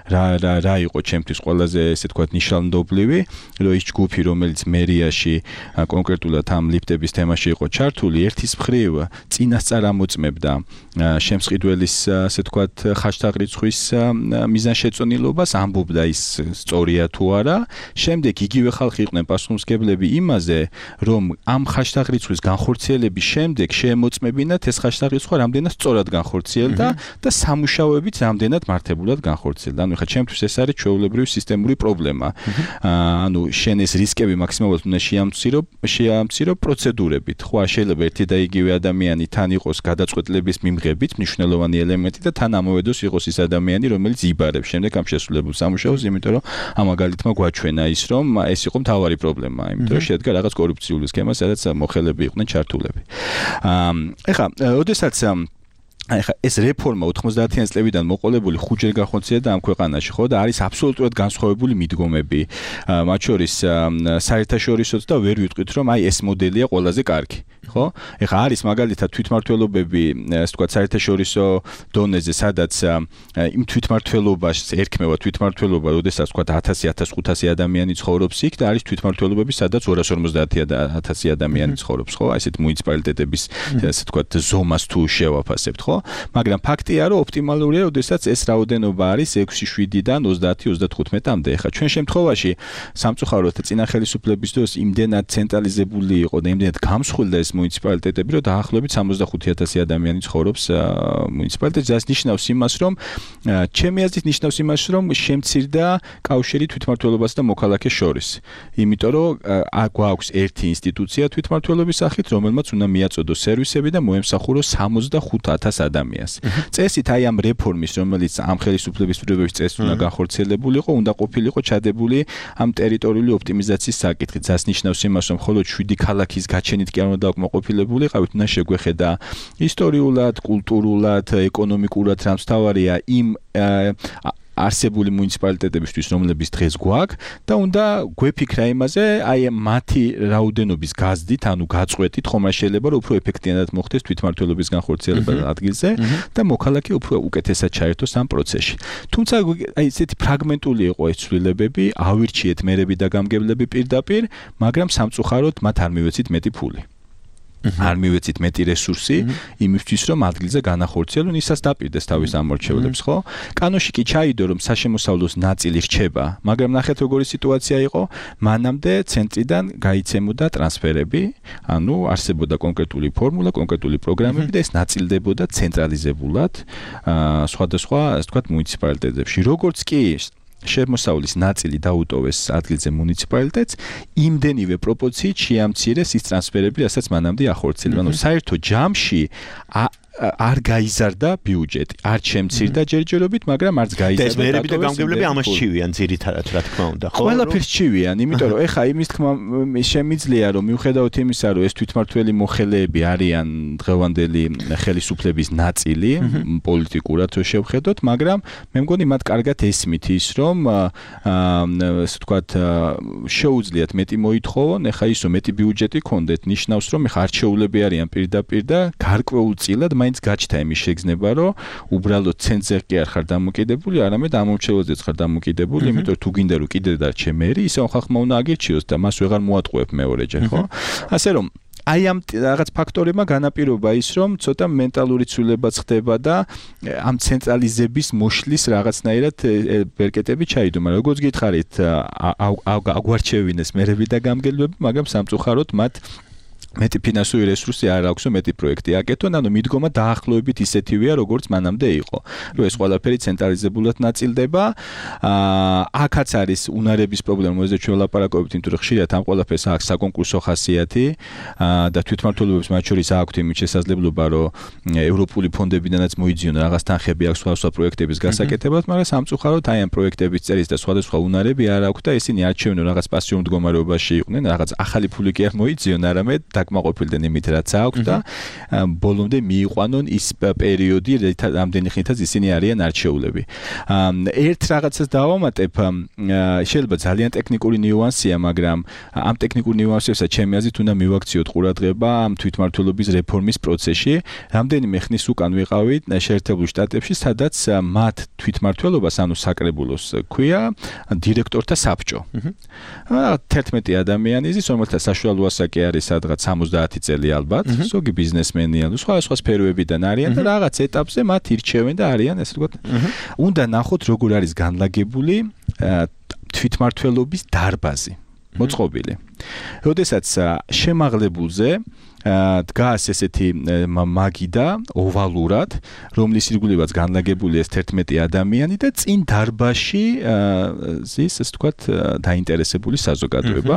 რა იყო ჩემთვის ყველაზე ესე ვთქვათ ნიშნულობრივი, რომ ის ჯგუფი, რომელიც მერიაში კონკრეტულად ამ ლიფტების თემაში იყო ჩართული, ერთის მხრივ წინასწარ ამოწმებდა შემსყიდველის ასე ვთქვათ ხაშთაღრიცხვის მიზანშეწონილობას, ამბობდა ის სწორია თუ არა. შემდეგ იგივე ხალხი იყვნენ პასუხისმგებლები იმაზე, რომ ამ ხაშთაღრიცხვის განხორციელების შემდეგ შეემოწმებინათ ეს ხაშთაღრიცხვა რამდენად სწორად განხორციელდა და სამუშაოებიც რამდენად მართებულად განხორციელდა. ანუ ხა ჩემთვის ეს არის ჩვეულებრივი სისტემური პრობლემა. ანუ შენ ეს რისკები მაქსიმალურად უნდა შეამცირო პროცედურებით. ხო, შეიძლება ერთი და იგივე ადამიანი თან იყოს გადაწყვეტილების მიმღებით, მნიშვნელოვანი ელემენტი და თან ამოვედოს იყოს ის ადამიანი, რომელიც იბარებს შემდეგ ამ შესრულებულ სამუშაოს, იმიტომ რომ ამ მაგალითმა გვაჩვენა ის, რომ ეს იყო მთავარი პრობლემა, იმიტომ რომ შედგა რაღაც კორუფციული სქემა, სადაც მოხელები იყვნენ ჩართულები. ეხლა, როდესაც ეხლა ეს რეფორმა 90-იან წლებიდან მოყოლებული 5-ჯერ განხორციელდა ამ ქვეყანაში, ხო და არის აბსოლუტურად განსხვავებული მიდგომები. მათ შორის საერთაშორისოც და ვერ ვიტყვით, რომ აი ეს მოდელია ყველაზე კარგი. ხო? ეხლა არის მაგალითად თვითმმართველობები, ასე ვთქვათ, საერთაშორისო დონეზე, სადაც იმ თვითმმართველობას ერქმევა თვითმმართველობა, როდესაც ვთქვათ 1000-1500 ადამიანი ცხოვრობს იქ და არის თვითმმართველობები, სადაც 250,000 ადამიანი ცხოვრობს, ხო? ესეთ მუნიციპალიტეტების, ასე ვთქვათ, ზომას თუ შევაფასებთ, ხო? მაგრამ ფაქტია, რომ ოპტიმალურია, როდესაც ეს რაოდენობა არის 6-7-დან 30-35-მდე. ეხლა ჩვენ შემთხვევაში სამწუხაროდ წინა ხელისუფლების დროს იმდენად ცენტრალიზებული იყო და იმდენად გამსხვილდა ეს მუნიციპალიტეტები, რომ დაახლოებით 65,000 ადამიანი ცხოვრობს მუნიციპალიტეტში. ეს ნიშნავს იმას, რომ ჩემი აზრით ნიშნავს იმას, რომ შემცირდა კავშირი თვითმმართველობას და მოქალაქეს შორის. იმიტომ რომ გვაქვს ერთი ინსტიტუცია თვითმმართველობის სახით, რომელმაც უნდა მიაწოდოს სერვისები და მოემსახუროს 65,000 ადამიანს. წესით აი ამ რეფორმის, რომელიც ამ ხელისუფლების პირობების წესით უნდა განხორციელებულიყო, უნდა ყოფილიყო ჩადებული ამ ტერიტორიული ოპტიმიზაციის საკითხით. ეს ნიშნავს იმას, რომ მხოლოდ 7 ქალაქის გაჩენით კი არ უნდა უკმაყოფილებულიყავით, უნდა შეგვეხედა ისტორიულად, კულტურულად, ეკონომიკურად, რამც თავარია იმ არსებული მუნიციპალიტეტებისთვის, რომლებიც დღეს გვაქვს და უნდა გვეფიქრა იმაზე, აი მათი რაოდენობის გაზრდით, ანუ გაწყვეტით, ხომ არ შეიძლება რომ უფრო ეფექტიანად მოხდეს თვითმმართველობის განხორციელება ადგილზე და მოქალაქე უფრო უკეთესად ჩაერთოს ამ პროცესში. თუმცა აი ესეთი ფრაგმენტული იყო ეს ცვლილებები, ავირჩიეთ მერები და გამგებლები პირდაპირ, მაგრამ სამწუხაროდ მათ არ მივეცით მეტი ფული. არ მივეცით მეტი რესურსი იმისთვის, რომ ადგილზე განახორციელონ, ისაც დაპირდეს თავის ამორჩევლებს, ხო? კანონში კი ჩაიდო, რომ საშემოსავლოს ნაწილი რჩება, მაგრამ ნახეთ როგორი სიტუაცია იყო, მანამდე ცენტრიდან გაიცემოდა ტრანსფერები, ანუ არსებობდა კონკრეტული ფორმულა, კონკრეტული პროგრამები და ეს ნაწილდებოდა ცენტრალიზებულად სხვადასხვა, ასე ვთქვათ, მუნიციპალიტეტებში. როგორც კი შემოსავლის ნაწილი დაუტოვეს ადგილზე მუნიციპალიტეტს, იმდენივე პროპორციით შეამცირეს ის ტრანსფერები, რასაც მანამდე ახორციელებდა. ანუ საერთო ჯამში არ გაიზარდა ბიუჯეტი, არ შემცირდა ჯერჯერობით, მაგრამ არც გაიზარდა. ეს მერები და გამგებლები ამას ჩივიან ძირითადად, რა თქმა უნდა. ყველაფერს ჩივიან, იმიტომ რომ ეხა იმის თქმა შემიძლია, რომ მიუხედავად იმისა, რომ ეს თვითმმართველი მოხელეები არიან დღევანდელი ხელისუფლების ნაწილი, პოლიტიკურად რო შევხედოთ, მაგრამ მე მგონი მათ კარგად ესმით ის, რომ ასე ვთქვათ, შეუძლიათ მეტი მოითხოვონ, ეხა ის რომ მეტი ბიუჯეტი ქონდეთ, ნიშნავს, რომ ეხა არჩეულები არიან პირდაპირ და გარკვეულწილად მაინც გაჩნდა იმის შეგრძნება, რომ უბრალოდ ცენტრზე კი არ ხარ დამოკიდებული, არამედ ამომრჩევლზეც ხარ დამოკიდებული, იმიტომ რომ თუ გინდა რომ კიდე დარჩე მერი, ისევ ხალხმა უნდა აგირჩიოს და მას ვეღარ მოატყუებ მეორეჯერ, ხო? ასე რომ აი ამ რაღაც ფაქტორებმა განაპირობა ის, რომ ცოტა მენტალური ცვლილებაც ხდება და ამ ცენტრალიზების მოშლის რაღაცნაირად ბერკეტები ჩაიდო, მაგრამ როგორც გითხარით, აგვარჩევინეს მერები და გამგებლები, მაგრამ სამწუხაროდ მათ მეტი ფინანსური რესურსი არ აქვს, რომ მეტი პროექტი აკეთონ, ანუ მიდგომა დაახლოებით ისეთივეა, როგორც მანამდე იყო. რომ ეს ყველაფერი ცენტრალიზებულად ნაწილდება. აქაც არის უნარების პრობლემა, რომელზეც ჩვენ ვლაპარაკობთ, იმიტომ რომ ხშირად ამ ყველაფერს აქვს საკონკურსო ხასიათი და თვითმმართველობებს მათ შორის აქვთ იმის შესაძლებლობა, რომ ევროპული ფონდებიდანაც მოიძიონ რაღაც თანხები აქვს სხვა პროექტების გასაკეთებლად, მაგრამ სამწუხაროდ აი ამ პროექტების წერის და სხვადასხვა უნარები არ აქვს და ისინი არჩევენ რაღაც პასიურ მდგომარეობაში იყვნენ, რაღაც ახალი ფული კი არ მოიძიონ, არამედ დაკმაყოფილდნენ იმით, რაც აქვს და ბოლომდე მიიყვანონ ის პერიოდი, რამდენი ხნითაც ისინი არიან არჩეულები. ერთ რაღაცას დავამატებ, შეიძლება ძალიან ტექნიკური ნიუანსია, მაგრამ ამ ტექნიკურ ნიუანსებსაც ჩემი აზრით უნდა მივაქციოთ ყურადღება ამ თვითმმართველობის რეფორმის პროცესში. რამდენიმე ხნის უკან ვიყავით შეერთებულ შტატებში, სადაც მათ თვითმმართველობას, ანუ საკრებულოს ქვია დირექტორთა საბჭო. 11 ადამიანი ის, რომელთა საშუალო ასაკი არის სადღაც 70 წელი ალბათ, ზოგი ბიზნესმენია, სხვა სფეროებიდან არიან და რაღაც ეტაპზე მათ ირჩევენ და არიან, ესე ვთქვათ, უნდა ნახოთ როგორ არის განლაგებული თვითმმართველობის დარბაზი, მოწყობილი. როდესაც შემაღლებულზე დგას ესეთი მაგიდა ოვალურად, რომლის ირგვლივაც განლაგებულია 11 ადამიანი და წინ დარბაზში ზის, ასე ვთქვათ, დაინტერესებული საზოგადოება.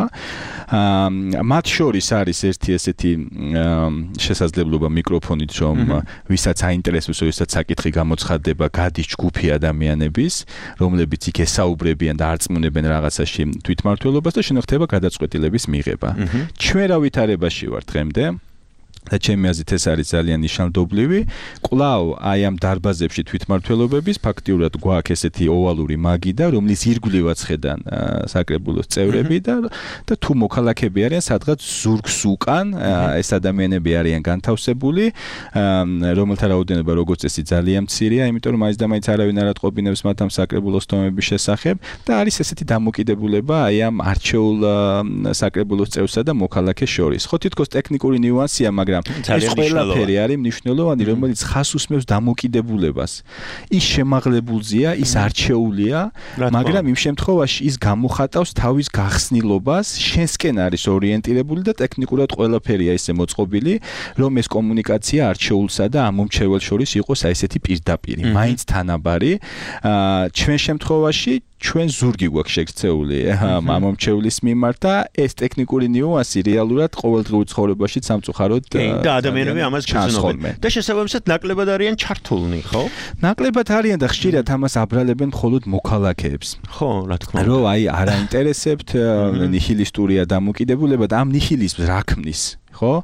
მათ შორის არის ერთი ესეთი შესაძლებლობა მიკროფონით, რომ ვისაც აინტერესებს, ვისაც საკითხი გამოცხადდება, გადის ჯგუფი ადამიანების, რომლებიც იქ ესაუბრებიან და არწმუნებენ რაღაცაში თვითმმართველობას და შენახება გადაწყვეტილების მიღება. ჩვენ რა ვითარებაში ვართ დღემდე? და ჩემი აზრით ეს არის ძალიან ნიშნავდობლივი. კვლავ აი ამ დარბაზებში თვითმმართველობების ფაქტიურად გვაქვს ესეთი ოვალური მაგიდა, რომლის ირგვლივაც ხედან საკრებულოს წევრები და თუ მოქალაქეები არიან სადღაც ზურგს უკან, ეს ადამიანები არიან განთავსებული, რომელთა რაოდენობა როგორც წესი ძალიან მცირეა, იმიტომ რომ მაინც და მაინც არავინ არ ატყობინებს მათ ამ საკრებულოს თომების შესახებ და არის ესეთი დამოკიდებულება აი ამ არჩეულ საკრებულოს წევრსა და მოქალაქეს შორის. ხო თითქოს ტექნიკური ნიუანსია, მაგრამ მაგრამ ეს ყველაფერი არის მნიშვნელოვანი, რომელიც ხას უსმევს დამოკიდებულებას. ის შემაღლებულზეა, ის არჩეულია, მაგრამ იმ შემთხვევაში ის გამოხატავს თავის გახსნილობას, შენსკენ არის ორიენტირებული და ტექნიკურად ყველაფერია ესე მოწყობილი, რომ ეს კომუნიკაცია არჩეულსა და ამომრჩეველს შორის იყოს ესეთი პირდაპირი, მაინც თანაბარი. ჩვენ შემთხვევაში ჩვენ ზურგი გვაქვს შექცეული ამომრჩევლის მიმართ და ეს ტექნიკური ნიუანსი რეალურად ყოველდღიურ ცხოვრებაში სამწუხაროდ და ადამიანები ამას გრძნობენ. და შესაბამისად ნაკლებად არიან ჩართულნი, ხო? ნაკლებად არიან და ხშირად ამას აბრალებენ მხოლოდ მოქალაქეებს. ხო, რა თქმა უნდა. რომ აი არ აინტერესებთ ნიჰილისტურია დამოკიდებულება და ამ ნიჰილიზმს რა ქმნის, ხო?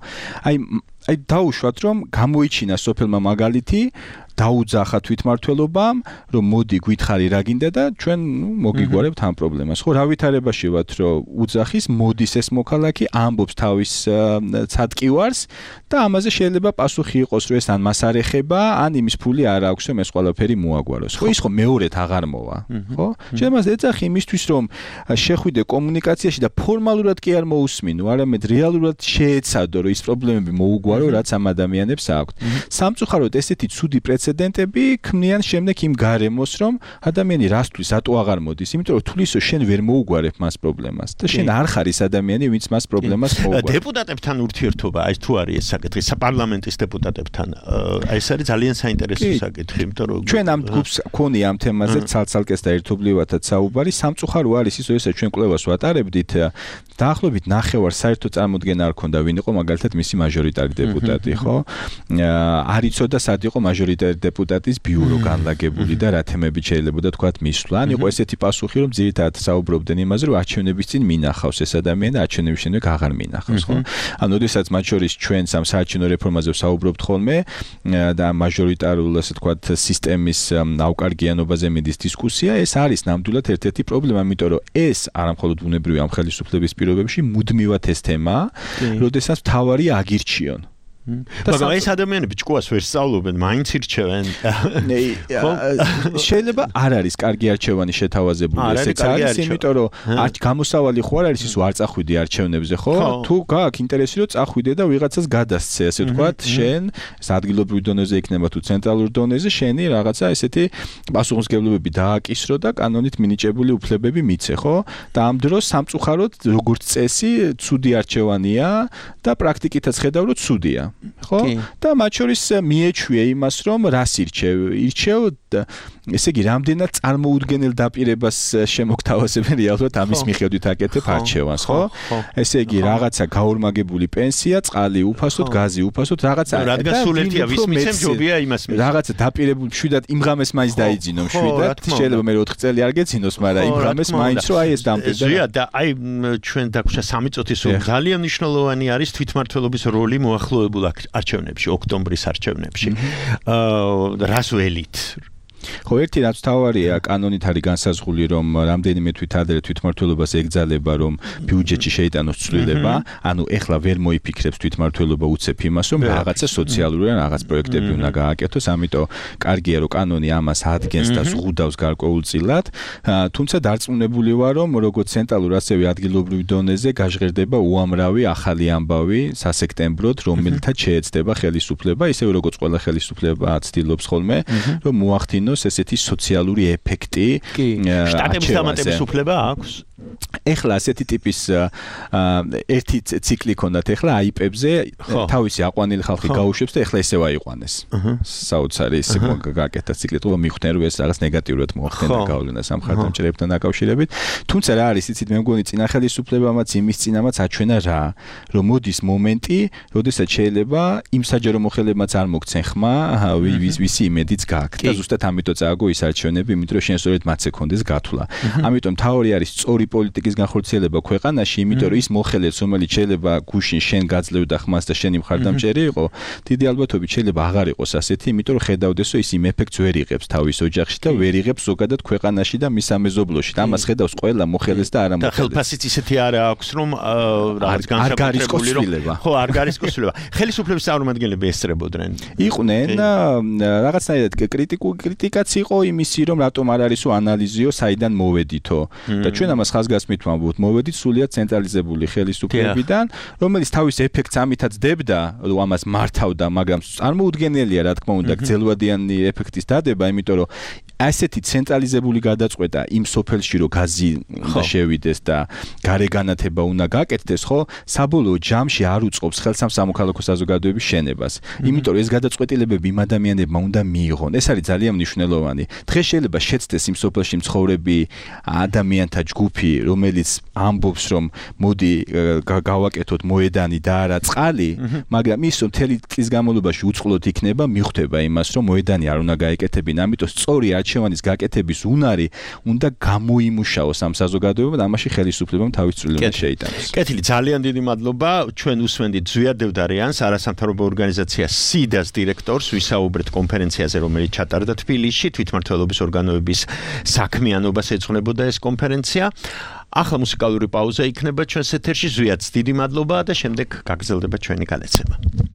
აი დაუშვათ რომ გამოიჩინა სოფელმა მაგალითი დაუძახა თვითმმართველობამ, რომ მოდი გითხარი რა გინდა და ჩვენ მოგიგვარებთ ამ პრობლემას. ხო, რა ვითარებაში ვართ, რომ უძახის, მოდის ეს მოქალაქე, ამბობს თავის ცადკივარს და ამაზე შეიძლება პასუხი იყოს, რომ ეს ან მას არ ეხება, ან იმის ფული არ აქვს, რომ ეს ყველაფერი მოაგვაროს. ხო, ის ხო მეორედ აღარ მოვა, ხო? შემას ეძახი იმისთვის, რომ შეხვიდე კომუნიკაციაში და ფორმალურად კი არ მოусმინო, არამედ რეალურად შეეცადო, რომ ის პრობლემები მოუგვარო, რაც ამ ადამიანებს აქვთ. სამწუხაროდ ესეთი ცუდი პრეცედენტები ქმნიან შემდეგ იმ გარემოს, რომ ადამიანი რასთვის ატო აღარ მოდის, იმიტომ რომ თulisო შენ ვერ მოუგვარებ მას პრობლემას და შენ არ ხარ ის ადამიანი, ვინც მას პრობლემას მოუგვარებს. დეპუტატებთან ურთიერთობა, აი თუ არის ეს საკითხი, საპარლამენტის დეპუტატებთან, აი ეს არის ძალიან საინტერესო საკითხი, იმიტომ რომ ჩვენ ამ ჯგუფს გქონია ამ თემაზე ცალ-ცალკეს და ერთობლივადაც საუბარი, სამწუხარო არის ის, როდესაც ჩვენ კვლევას ვატარებდით, დაახლოებით ნახევარ საერთო წარმოდგენა არ ქონდა, ვინ იყო მაგალითად მისი მაჟორიტარი დეპუტატი, ხო? არ იცოდა სად იყო მაჟორიტარი დეპუტატის ბიურო განლაგებული და რა თემები შეიძლება და თქვათ მისვლა. ან იყო ესეთი პასუხი, რომ ძირითადად საუბრობდნენ იმაზე, რომ არჩევნების წინ მინახავს ეს ადამიანი და არჩევნების შემდეგ აღარ მინახავს, ხო? ანუ როდესაც მათ შორის ჩვენ სამ საარჩევნო რეფორმაზე საუბრობთ ხოლმე და მაჟორიტარულ, ასე თქვათ, სისტემის აუკარგიანობაზე მიდის დისკუსია, ეს არის ნამდვილად ერთ-ერთი პრობლემა, იმიტომ რომ ეს არამხოლოდ ბუნებრივი ამ ხელისუფლების პირობებში მუდმივად ეს თემაა, როდესაც თავარი აგირჩიონ. მაგრამ ეს ადამიანები ჭკუას ვერ სწავლობენ, მაინც ირჩევენ. შეიძლება არ არის კარგი არჩევანი შეთავაზებული, ესეც არის, იმიტომ რომ გამოსავალი ხო არ არის ის, რომ არ წახვიდე არჩევნებზე, ხო? თუ გაქვს ინტერესი, რომ წახვიდე და ვიღაცას გადასცე, ასე ვთქვათ, შენ ადგილობრივ დონეზე იქნება თუ ცენტრალურ დონეზე, შენი რაღაცა ესეთი პასუხისმგებლობები დააკისრო და კანონით მინიჭებული უფლებები მიცე, ხო? და ამ დროს სამწუხაროდ როგორც წესი, ცუდი არჩევანია და პრაქტიკითაც ხედავ, რომ ცუდია. ხო? და მათ შორის მიეჩვია იმას, რომ რას ირჩევ, ესე იგი, რამდენად წარმოუდგენელ დაპირებას შემოგთავაზებენ რეალურად ამის მიხედვით აკეთებ არჩევანს, ხო? ესე იგი, რაღაცა გაორმაგებული პენსია, წყალი უფასოდ, გაზი უფასოდ, რაღაცა რადგან სულ ერთია ვის მიცემ ჯობია იმას მიცემ. რაღაცა დაპირებული მშვიდად იმ ღამეს მაინც დაიძინო მშვიდად, შეიძლება მე 4 წელი არ გეცინოს, მაგრამ იმ ღამეს მაინც რომ აი ეს დამტირდა. ზია და აი ჩვენ დაგვშა 3 წუთის სულ ძალიან მნიშვნელოვანი არის თვითმმართველობის როლი მოახლოებულ არჩევნებში, ოქტომბრის არჩევნებში. რას ველით? ხო, ერთი რაც თავარია, კანონით არის განსაზღვრული, რომ რამდენიმე თვის ადრე თვითმმართველობას ეგზალება, რომ ბიუჯეტში შეიტანოს ცვლილება, ანუ ეხლა ვერ მოიფიქრებს თვითმმართველობა უცებ იმას, რომ რაღაცა სოციალური ან რაღაც პროექტები უნდა გააკეთოს, ამიტომ კარგია, რომ კანონი ამას ადგენს და ზღუდავს გარკვეულწილად, თუმცა დარწმუნებული ვარ, რომ როგორც ცენტრალურ, ასევე ადგილობრივ დონეზე გაჟღერდება უამრავი ახალი ამბავი სასექტემბროდ, რომელთაც შეეცდება ხელისუფლება, ისევე როგორც ყველა ხელისუფლება ცდილობს ხოლმე, რომ მოახდინოს ესეთი სოციალური ეფექტი. შტატების დამატების უფლება აქვს. ეხლა ასეთი ტიპის ერთი ციკლი ქონდათ ეხლა აიპებზე თავისი აყვანილი ხალხი გაუშვებს და ეხლა ესევა აიყვანეს. საოცარი ეს გააკეთა ციკლი, თუმცა მიხვდნენ რომ ეს რაღაც ნეგატიურად მოახდინა გავლენა სამხარდამჭერებთან დაკავშირებით. თუმცა რა არის, იცით, მე მგონი წინა ხელისუფლებამაც იმის წინამაც აჩვენა რა, რომ მოდის მომენტი, როდესაც შეიძლება იმ საჯარო მოხელებმაც არ მოგცენ ხმა, ვისი იმედიც გააქვს. და ზუსტად ამიტომ წააგო ის არჩევნები, იმიტომ რომ შენ სწორედ მათზე კონდეს გათვლა. ამიტომ თავი არის სწორი პოლიტიკის განხორციელება ქვეყანაში, იმიტომ რომ ის მოხელეც, რომელიც შეიძლება გუშინ შენ გაძლევდა ხმას და შენი მხარდამჭერი იყო, დიდი ალბათობით შეიძლება აღარ იყოს ასეთი, იმიტომ რომ ხედავდეს, რომ ის იმ ეფექტს ვერ იღებს თავის ოჯახში და ვერ იღებს ზოგადად ქვეყანაში და მის სამეზობლოში. ამას ხედავს ყველა მოხელეს და არა მოხელეს. და ხელფასიც ისეთი არ აქვს, რომ რაღაც განსაკუთრებული რომ ხო, არ გარისკოსილება. ხელისუფლების წარმომადგენლები ესწრებოდნენ. იყვნენ რაღაცნაირად კრიტიკაც იყო იმისი, რომ რატომ არ არისო ანალიზიო, საიდან მოვედითო. და ჩვენ ამას ხაზგასმით ვამბობთ, მოვედით სულიად ცენტრალიზებული ხელისუფლებიდან, რომელიც თავის ეფექტს ამითაც დებდა, რომ ამას მართავდა, მაგრამ წარმოუდგენელია, რა თქმა უნდა, გრძელვადიანი ეფექტის დადება, იმიტომ რომ ასეთი ცენტრალიზებული გადაწყვეტა იმ სოფელში რომ გაზი უნდა შევიდეს და გარეგანათება უნდა გაკეთდეს, ხო? საბოლოო ჯამში არ უწყობს ხელს ამ სამოქალაქო საზოგადოების შენებას. იმიტომ რომ ეს გადაწყვეტილებები იმ ადამიანებმა უნდა მიიღონ. ეს არის ძალიან მნიშვნელოვანი. დღეს შეიძლება შეცდეს იმ სოფელში მცხოვრები ადამიანთა ჯგუფი, რომელიც ამბობს, რომ მოდი გავაკეთოთ მოედანი და არა წყალი, მაგრამ ის მთელი წლის განმავლობაში უწყლოდ იქნება, მიხვდება იმას, რომ მოედანი არ უნდა გაეკეთებინა. ამიტომ სწორი არჩევანის გაკეთების უნარი უნდა გამოიმუშაოს ამ საზოგადოებამ და ამაში ხელისუფლებამ თავის წვლილი შეიტანოს. კეთილი, ძალიან დიდი მადლობა. ჩვენ უსვენდით ზვიად დევდარიანს, არასამთავრობო ორგანიზაცია SIDA-ს დირექტორს, ვისაუბრეთ კონფერენციაზე, რომელიც ჩატარდა თბილისში, თვითმმართველობის ორგანოების საქმიანობას ეძღვნებოდა ეს კონფერენცია. ახლა მუსიკალური პაუზა იქნება ჩვენს ეთერში. ზვიადს დიდი მადლობა და შემდეგ გაგრძელდება ჩვენი განაცემა.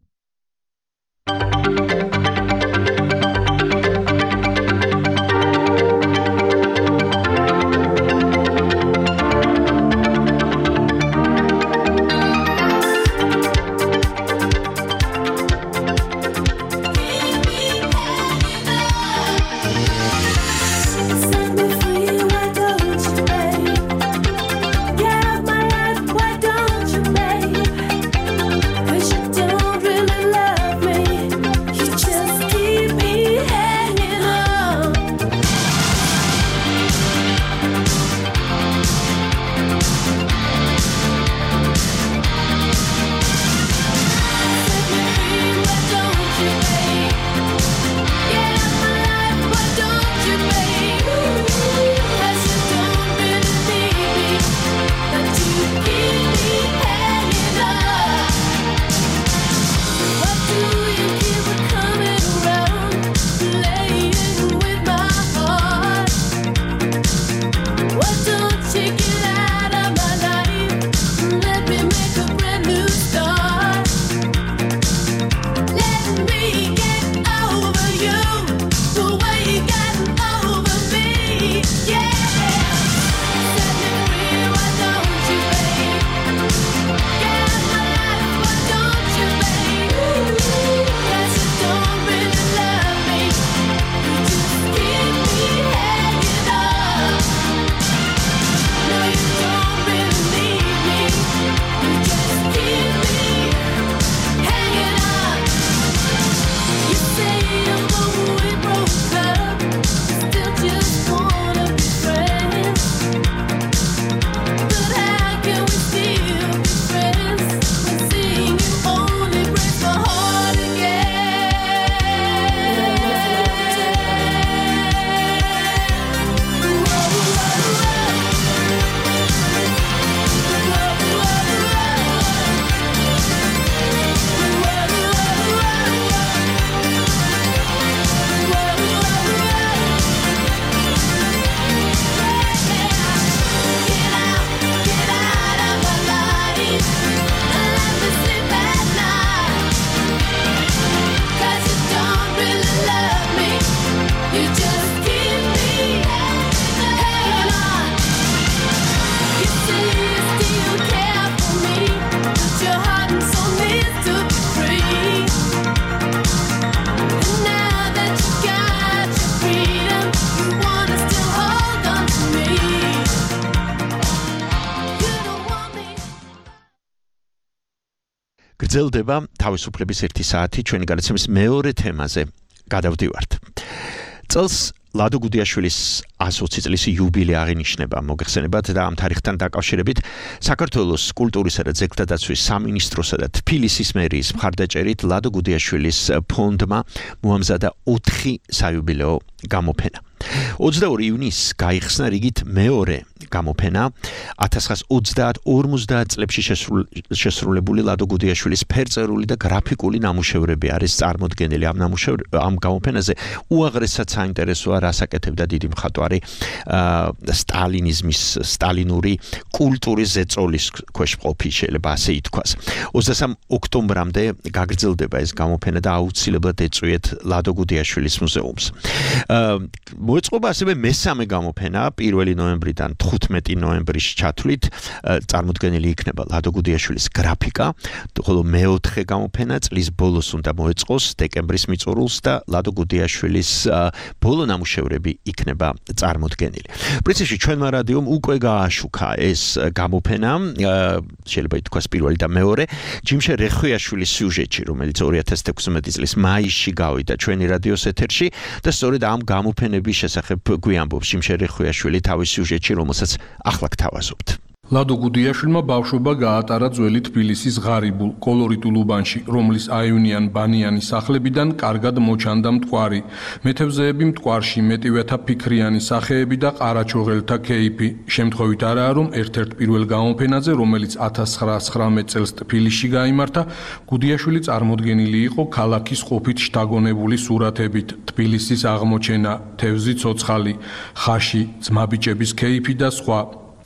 გრძელდება თავისუფლების 1 საათი ჩვენი გადაცემის მეორე თემაზე გადავდივართ. წელს ლადო გუდიაშვილის 120 წლის იუბილე აღინიშნება. მოგეხსენებათ და ამ თარიღთან დაკავშირებით საქართველოს კულტურისა და ძეგლთა დაცვის სამინისტროსა და თბილისის მერიის მხარდაჭერით ლადო გუდიაშვილის ფონდმა მოამზადა 4 საიუბილეო გამოფენა. 22 ივნისს გაიხსნა რიგით მეორე გამოფენა 1930-50 წლებში შესრულებული ლადო გუდიაშვილის ფერწერული და გრაფიკული ნამუშევრები არის წარმოდგენილი ამ გამოფენაზე. უაღრესად საინტერესოა რას აკეთებდა დიდი მხატვარი სტალინიზმის, სტალინური კულტურის ზეწოლის ქვეშ მყოფი, შეიძლება ასე ითქვას. 23 ოქტომბრამდე გაგრძელდება ეს გამოფენა და აუცილებლად ეწვიეთ ლადო გუდიაშვილის მუზეუმს. მოეწყობა ასევე მესამე გამოფენა 1 ნოემბრიდან 15 ნოემბრის ჩათვლით წარმოდგენილი იქნება ლადო გუდიაშვილის გრაფიკა, ხოლო მეოთხე გამოფენა წლის ბოლოს უნდა მოეწყოს დეკემბრის მიწურულს და ლადო გუდიაშვილის ბოლო ნამუშევრები იქნება წარმოდგენილი. პრინციპში ჩვენმა რადიომ უკვე გააშუქა ეს გამოფენა, შეიძლება ითქვას პირველი და მეორე, ჯიმშე რეხვიაშვილის სიუჟეტში, რომელიც 2016 წლის მაისში გავიდა ჩვენი რადიოს ეთერში და სწორედ ამ გამოფენების შესახებ გვიამბობს ჯიმშე რეხვიაშვილი თავის სიუჟეტში, რომელსაც ახლა გთავაზობთ. ლადო გუდიაშვილმა ბავშვობა გაატარა ძველი თბილისის ღარიბულ, კოლორიტულ უბანში, რომლის აიუნიან-ბანიანი სახლებიდან კარგად მოჩანდა მტკვარი. მეთევზეები მტკვარში, მეტივეთა ფიქრიანი სახეები და ყარაჩოღელთა ქეიფი. შემთხვევით არაა, რომ ერთ-ერთ პირველ გამოფენაზე, რომელიც 1919 წელს თბილისში გაიმართა, გუდიაშვილი წარმოდგენილი იყო ქალაქის ყოფით შთაგონებული სურათებით, თბილისის აღმოჩენა, თევზი ცოცხალი, ხაში, ძმაბიჭების ქეიფი და სხვა.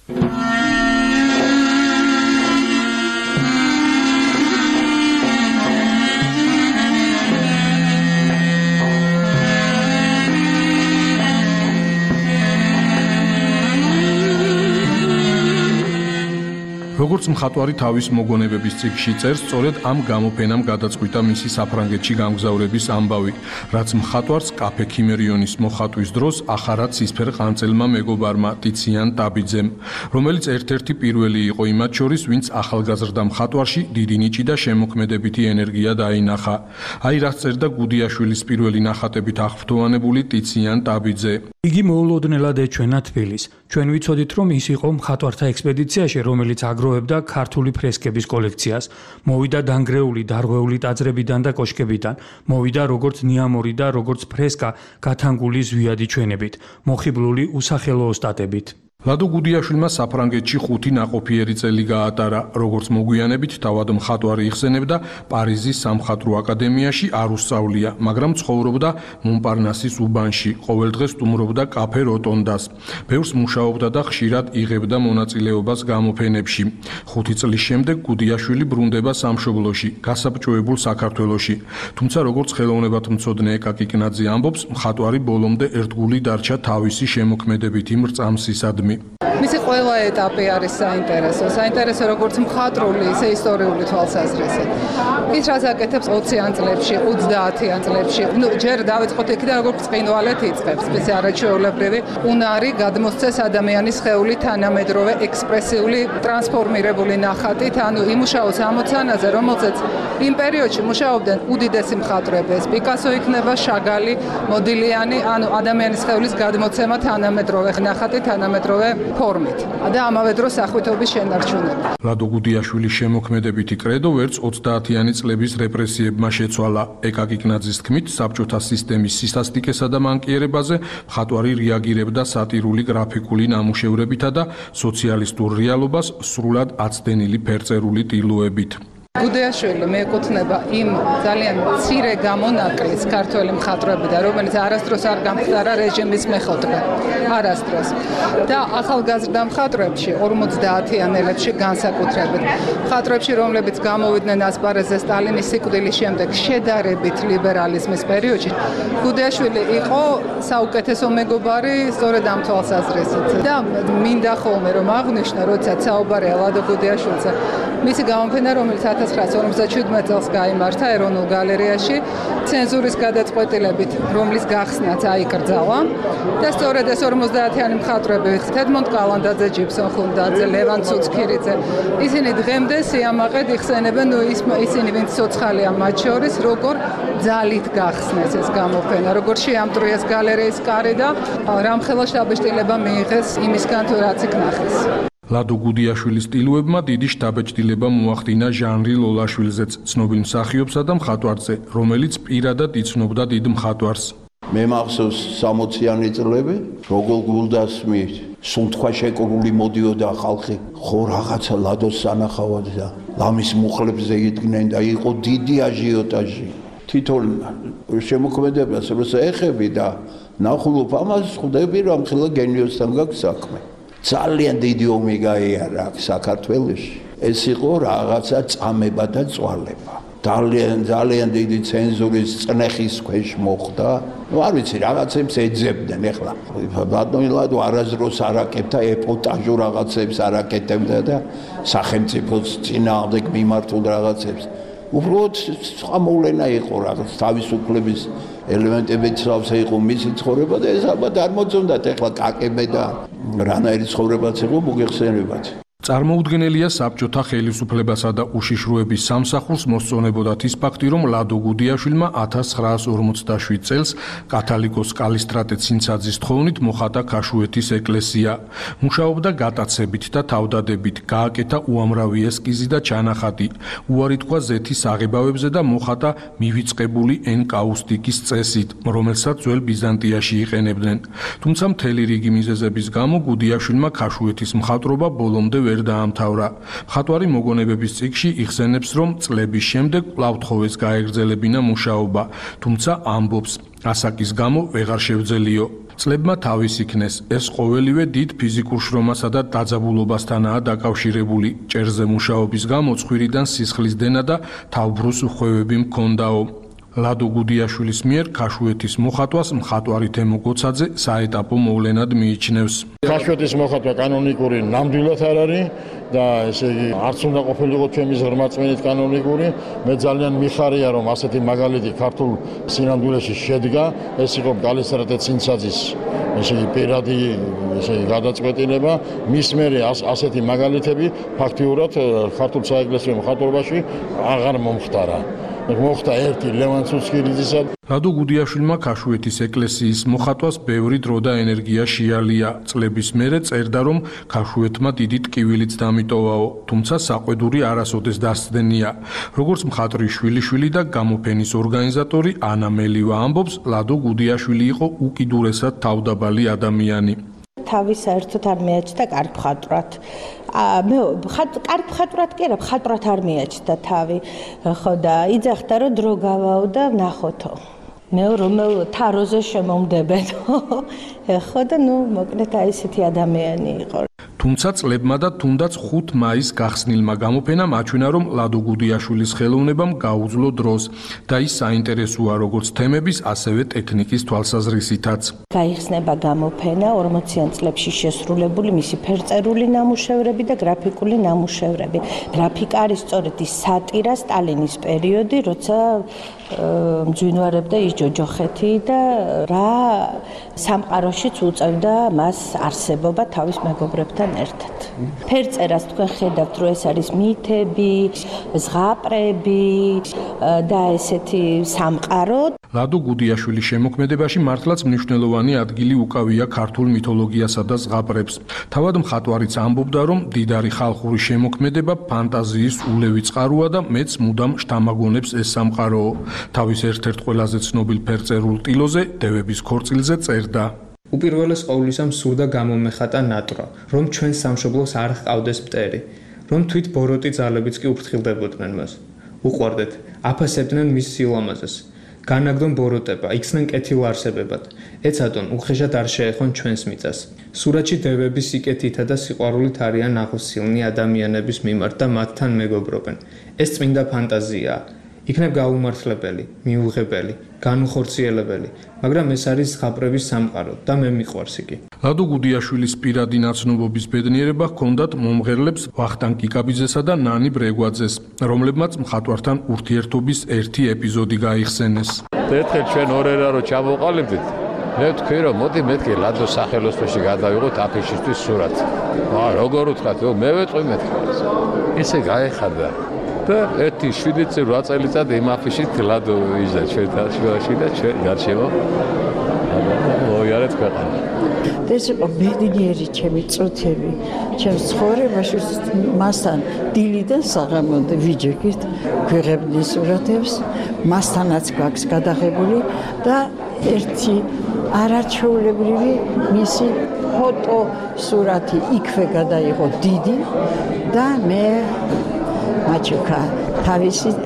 როგორც მხატვარი თავის მოგონებების წიგნში წერს, სწორედ ამ გამოფენამ გადაწყვიტა მისი საფრანგეთში გამგზავრების ამბავი, რაც მხატვარს კაფე ქიმერიონის მოხატვის დროს ახარა ცისფერ ყანწელმა მეგობარმა ტიციან ტაბიძემ, რომელიც ერთ-ერთი პირველი იყო იმათ შორის, ვინც ახალგაზრდა მხატვარში დიდი ნიჭი და შემოქმედებითი ენერგია დაინახა. აი რაც წერდა გუდიაშვილის პირველი ნახატებით აღფრთოვანებული ტიციან ტაბიძე. იგი მოულოდნელად ეჩვენა თბილისს. ჩვენ ვიცოდით, რომ ის იყო მხატვართა ექსპედიციაში, რომელიც აგროვებდა ქართული ფრესკების კოლექციას. მოვიდა დანგრეული, დარღვეული ტაძრებიდან და კოშკებიდან. მოვიდა როგორც ნიამორი და როგორც ფრესკა გათანგული ზვიადი ჩვენებით, მოხიბლული უსახელო ოსტატებით. ლადო გუდიაშვილმა საფრანგეთში 5 ნაყოფიერი წელი გაატარა, როგორც მოგვიანებით თავად მხატვარი იხსენებდა, პარიზის სამხატვრო აკადემიაში არ უსწავლია, მაგრამ ცხოვრობდა მონპარნასის უბანში, ყოველდღე სტუმრობდა კაფე როტონდას. ბევრს მუშაობდა და ხშირად იღებდა მონაწილეობას გამოფენებში. 5 წლის შემდეგ გუდიაშვილი ბრუნდება სამშობლოში, გასაბჭოებულ საქართველოში. თუმცა როგორც ხელოვნებათმცოდნე ეკა კიკნაძე ამბობს, მხატვარი ბოლომდე ერთგული დარჩა თავისი შემოქმედებითი მრწამსისადმი. მისი ყველა ეტაპი არის საინტერესო. საინტერესო როგორც მხატვრული, ისე ისტორიული თვალსაზრისით. ის რაც აკეთებს 20-იან წლებში, 30-იან წლებში, ჯერ დავიწყოთ იქიდან როგორც ყინვალეთ იწყებს, ეს არაჩვეულებრივი უნარი გადმოსცეს ადამიანის სხეული თანამედროვე ექსპრესიული ტრანსფორმირებული ნახატით, ანუ იმუშაოს ამოცანაზე, რომელზეც იმ პერიოდში მუშაობდნენ უდიდესი მხატვრები, ეს პიკასო იქნება, შაგალი, მოდილიანი, ანუ ადამიანის სხეულის გადმოცემა თანამედროვე ნახატით, თანამედროვე ფორმით და ამავე დროს სახვითობის შენარჩუნება. ლადო გუდიაშვილის შემოქმედებითი კრედო ვერც 30-იანი წლების რეპრესიებმა შეცვალა. ეკა კიკნაძის თქმით, საბჭოთა სისტემის სისასტიკესა და მანკიერებაზე მხატვარი რეაგირებდა სატირული გრაფიკული ნამუშევრებითა და სოციალისტურ რეალობას სრულად აცდენილი ფერწერული ტილოებით. გუდიაშვილი მიეკუთვნება იმ ძალიან მცირე გამონაკლის ქართველი მხატვრებიდან, რომელიც არასდროს არ გამხდარა რეჟიმის მეხოთბე. არასდროს. და ახალგაზრდა მხატვრებში 50-იანელებში განსაკუთრებით. მხატვრებში, რომლებიც გამოვიდნენ ასპარეზზე სტალინის სიკვდილის შემდეგ შედარებით ლიბერალიზმის პერიოდში, გუდიაშვილი იყო საუკეთესო მეგობარი სწორედ ამ თვალსაზრისით. და მინდა ხოლმე რომ აღვნიშნო, როდესაც საუბარია ლადო გუდიაშვილზე, მისი გამოფენა, რომელიც 1957 წელს გაიმართა ეროვნულ გალერეაში, ცენზურის გადაწყვეტილებით, რომლის გახსნაც აიკრძალა და სწორედ ეს 50-იანი მხატვრები, თედმონდ კალანდაძე, ჯიბსონ ხუნდაძე, ლევან ცუცქირიძე, ისინი დღემდე სიამაყედ იხსენებენ ისინი, ვინც ცოცხალია მათ შორის, როგორ ძალით გახსნეს ეს გამოფენა, როგორ შეამტვრიეს გალერეის კარი და რამხელა შთაბეჭდილება მიიღეს იმისგან, თუ რაც იქ ნახეს. ლადო გუდიაშვილის ტილოებმა დიდი შთაბეჭდილება მოახდინა ჟანრი ლოლაშვილზეც, ცნობილ მსახიობსა და მხატვარზე, რომელიც პირადად იცნობდა დიდ მხატვარს. მე მახსოვს 60-იანი წლები, როგორ გულდასმით, სუნთქვა შეკრული მოდიოდა ხალხი, ხო რაღაცა ლადოს სანახავად და ლამის მუხლებზე იდგნენ და იყო დიდი აჟიოტაჟი. თვითონ შემოქმედებას როცა ეხები და ნახულობ ამას, ხვდები რომ ხელა გენიოსთან გაქვს საქმე. ძალიან დიდი ომი გაიარა საქართველოში. ეს იყო რაღაცა წამება და წვალება. ძალიან დიდი ცენზურის წნეხის ქვეშ მოხდა. არ ვიცი, რაღაცებს ეძებდნენ ეხლა. ბატონილად არასდროს არაკეთდა ეპოტაჟურ რაღაცებს არაკეთებდა და სახელმწიფოს წინააღმდეგ მიმართულ რაღაცებს. უბრალოდ სხვა მოვლენა იყო რაღაც თავისუფლების ელემენტებით სავსე იყო მისი ცხოვრება და ეს ალბათ არ მოწონდათ ეხლა კაკებე და რანაირი ცხოვრებაც იყო მოგეხსენებათ. წარმოუდგენელია საბჭოთა ხელისუფლებასა და უშიშროების სამსახურს მოსწონებოდათ ის ფაქტი, რომ ლადო გუდიაშვილმა 1947 წელს კათალიკოს კალისტრატე ცინცაძის თხოვნით მოხატა ქაშუეთის ეკლესია. მუშაობდა გატაცებით და თავდადებით, გააკეთა უამრავი ესკიზი და ჩანახატი. უარი თქვა ზეთის აღებავებზე და მოხატა მივიწყებული ენკაუსტიკის წესით, რომელსაც ძველ ბიზანტიაში იყენებდნენ. თუმცა მთელი რიგი მიზეზების გამო გუდიაშვილმა ქაშუეთის მხატვრობა ბოლომდე ვერ დაამთავრა. მხატვარი მოგონებების წიგნში იხსენებს, რომ წლების შემდეგ კვლავ თხოვეს გაეგრძელებინა მუშაობა, თუმცა ამბობს, ასაკის გამო ვეღარ შევძელიო. წლებმა თავის იქნეს, ეს ყოველივე დიდ ფიზიკურ შრომასა და დაძაბულობასთანაა დაკავშირებული. ჭერზე მუშაობის გამო ცხვირიდან სისხლის დენა და თავბრუს უხვევები მქონდაო. ლადო გუდიაშვილის მიერ ქაშუეთის მოხატვას მხატვარი თემო გოცაძე საეტაპო მოვლენად მიიჩნევს. ქაშუეთის მოხატვა კანონიკური ნამდვილად არ არის და ესე იგი არც უნდა ყოფილიყო ჩემის ღრმაწმენით კანონიკური. მე ძალიან მიხარია, რომ ასეთი მაგალითი ქართულ სინამდვილეში შედგა. ეს იყო კალისტრატე ცინცაძის ესე იგი პირადი ესე იგი გადაწყვეტილება. მის მერე ასეთი მაგალითები ფაქტიურად ქართულ საეკლესიო მხატვრობაში აღარ მომხდარა. მოხდა ერთი ლევან ცუცქირიძისა. ლადო გუდიაშვილმა ქაშუეთის ეკლესიის მოხატვას ბევრი დრო და ენერგია შეალია. წლების მერე წერდა, რომ ქაშუეთმა დიდი ტკივილიც დამიტოვაო, თუმცა საყვედური არასოდეს დასცდენია. როგორც მხატვრის შვილიშვილი და გამოფენის ორგანიზატორი ანა მელივა ამბობს, ლადო გუდიაშვილი იყო უკიდურესად თავდაბალი ადამიანი. თავის საერთოდ არ მეაჩნდა კარგ მხატვრად. კარგ მხატვრად კი არა, მხატვრად არ მეაჩნდა თავი. ხო და იძახდა, რომ დრო გავაო და ვნახოთო. მე რომელ თაროზე შემომდებენო. ხო და ნუ მოკლედ აი ესეთი ადამიანი იყო. თუმცა წლებმა და თუნდაც 5 მაისს გახსნილმა გამოფენამ აჩვენა, რომ ლადო გუდიაშვილის ხელოვნებამ გაუძლო დროს და ის საინტერესოა როგორც თემების, ასევე ტექნიკის თვალსაზრისითაც. გაიხსნება გამოფენა 40-იან წლებში შესრულებული მისი ფერწერული ნამუშევრები და გრაფიკული ნამუშევრები. გრაფიკა არის სწორედ ის სატირა სტალინის პერიოდი, როცა მძვინვარებდა ის ჯოჯოხეთი და რა სამყაროშიც უწევდა მას არსებობა თავის მეგობრებთან ერთად. ფერწერას თქვენ ხედავთ, რომ ეს არის მითები, ზღაპრები და ესეთი სამყარო. ლადო გუდიაშვილის შემოქმედებაში მართლაც მნიშვნელოვანი ადგილი უკავია ქართულ მითოლოგიასა და ზღაპრებს. თავად მხატვარიც ამბობდა, რომ დიდარი ხალხური შემოქმედება ფანტაზიის ულევი წყაროა და მეც მუდამ შთამაგონებს ეს სამყაროო. თავის ერთ-ერთ ყველაზე ცნობილ ფერწერულ ტილოზე, დევების ქორწილზე წერდა. უპირველეს ყოვლისა მსურდა გამომეხატა ნატრა, რომ ჩვენ სამშობლოს არ ჰყავდეს მტერი, რომ თვით ბოროტი ძალებიც კი უფრთხილდებოდნენ მას. უყვარდეთ, აფასებდნენ მის სილამაზეს. განაგდონ ბოროტება, იქცნენ კეთილარსებებად. ეცადონ, უხეშად არ შეეხონ ჩვენს მიწას. სურათში დევები სიკეთითა და სიყვარულით არიან აღოსილნი ადამიანების მიმართ და მათთან მეგობრობენ. ეს წმინდა ფანტაზიაა. იქნებ გაუმართლებელი, მიუღებელი, განუხორციელებელი, მაგრამ ეს არის ზღაპრების სამყარო და მე მიყვარს იგი. ლადო გუდიაშვილის პირადი ნაცნობობის ბედნიერება ჰქონდათ მომღერლებს ვახტანგ კიკაბიძესა და ნანი ბრეგვაძეს, რომლებმაც მხატვართან ურთიერთობის ერთი ეპიზოდი გაიხსენეს. ერთხელ ჩვენ ორერა რო ჩამოყალიბდით, მე ვთქვი რომ მოდი მეთქი ლადოს სახელოსნოში გადავიღოთ აფიშისთვის სურათი. როგორ ვთქვათ, მე ვეთყვი მეთქი. ესე გაეხადა. და 7-8 წელიწად იმ აფიშით ლადო იჯდა ჩვენთანში და ჩვენ გარშემო მოიარეთ ქვეყანა. ეს იყო ბედნიერი ჩემი წუთები, ჩემს ცხოვრებაში მასთან დილიდან საღამომდე ვიჯექით, გვიღებდნენ სურათებს, მასთანაც გვაქვს გადაღებული და ერთი არაჩვეულებრივი მისი ფოტო სურათი იქვე გადაიღო დიდი და მე მაჩუკა თავისი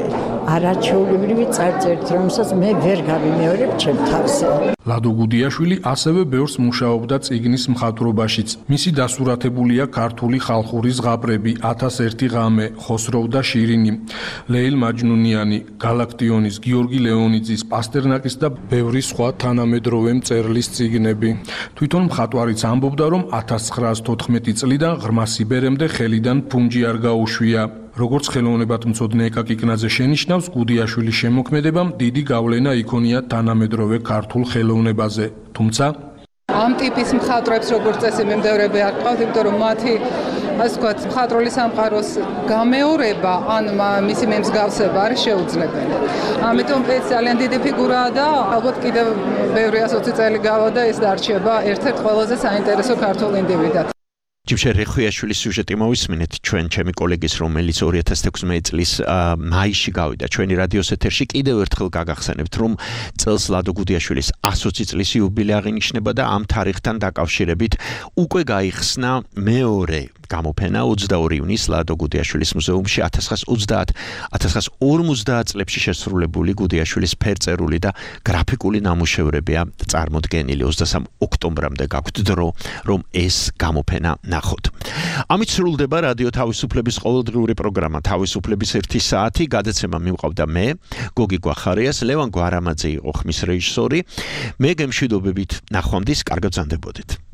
არაჩვეულებრივი წარწერით, რომელსაც მე ვერ გავიმეორებ ჩემ თავზე. ლადო გუდიაშვილი ასევე ბევრს მუშაობდა წიგნის მხატვრობაშიც. მისი დასურათებულია ქართული ხალხური ზღაპრები, 1001 ღამე, ხოსროვ და შირინი, ლეილ მაჯნუნიანი, გალაქტიონის, გიორგი ლეონიძის, პასტერნაკის და ბევრი სხვა თანამედროვე მწერლის წიგნები. თვითონ მხატვარიც ამბობდა, რომ 1914 წლიდან ღრმა სიბერემდე ხელიდან ფუნჯი არ გაუშვია. როგორც ხელოვნებათმცოდნე ეკა კიკნაძე შენიშნავს, გუდიაშვილის შემოქმედებამ დიდი გავლენა იქონია თანამედროვე ქართულ ხელოვნებაზე. თუმცა ამ ტიპის მხატვრებს როგორც წესი მიმდევრები არ ყავთ, იმიტომ რომ მათი ასე ვთქვათ, მხატვრული სამყაროს გამეორება ან მისი მემსგავსება არის შეუძლებელი. ამიტომ ეს ძალიან დიდი ფიგურაა და ალბათ კიდევ ბევრი 120 წელი გავა და ეს დარჩება ერთ-ერთ ყველაზე საინტერესო ქართულ ინდივიდად. ჯიმშე რეხვიაშვილის სიუჟეტი მოვისმინეთ ჩვენ ჩემი კოლეგის, რომელიც 2016 წლის მაისში გავიდა ჩვენი რადიოს ეთერში. კიდევ ერთხელ გაგახსენებთ, რომ წელს ლადო გუდიაშვილის 120 წლის იუბილე აღინიშნება და ამ თარიღთან დაკავშირებით უკვე გაიხსნა მეორე გამოფენა 22 ივნისს ლადო გუდიაშვილის მუზეუმში 1930-1950 წლებში შესრულებული გუდიაშვილის ფერწერული და გრაფიკული ნამუშევრებია წარმოდგენილი. 23 ოქტომბრამდე გაქვთ დრო, რომ ეს გამოფენა ნახოთ. ამით სრულდება რადიო თავისუფლების ყოველდღიური პროგრამა თავისუფლების 1 საათი. გადაცემა მივყავდა მე, გოგი გვახარიას, ლევან გვარამაძე იყო ხმის რეჟისორი. მე გემშვიდობებით ნახვამდის, კარგად გრძანდებოდეთ.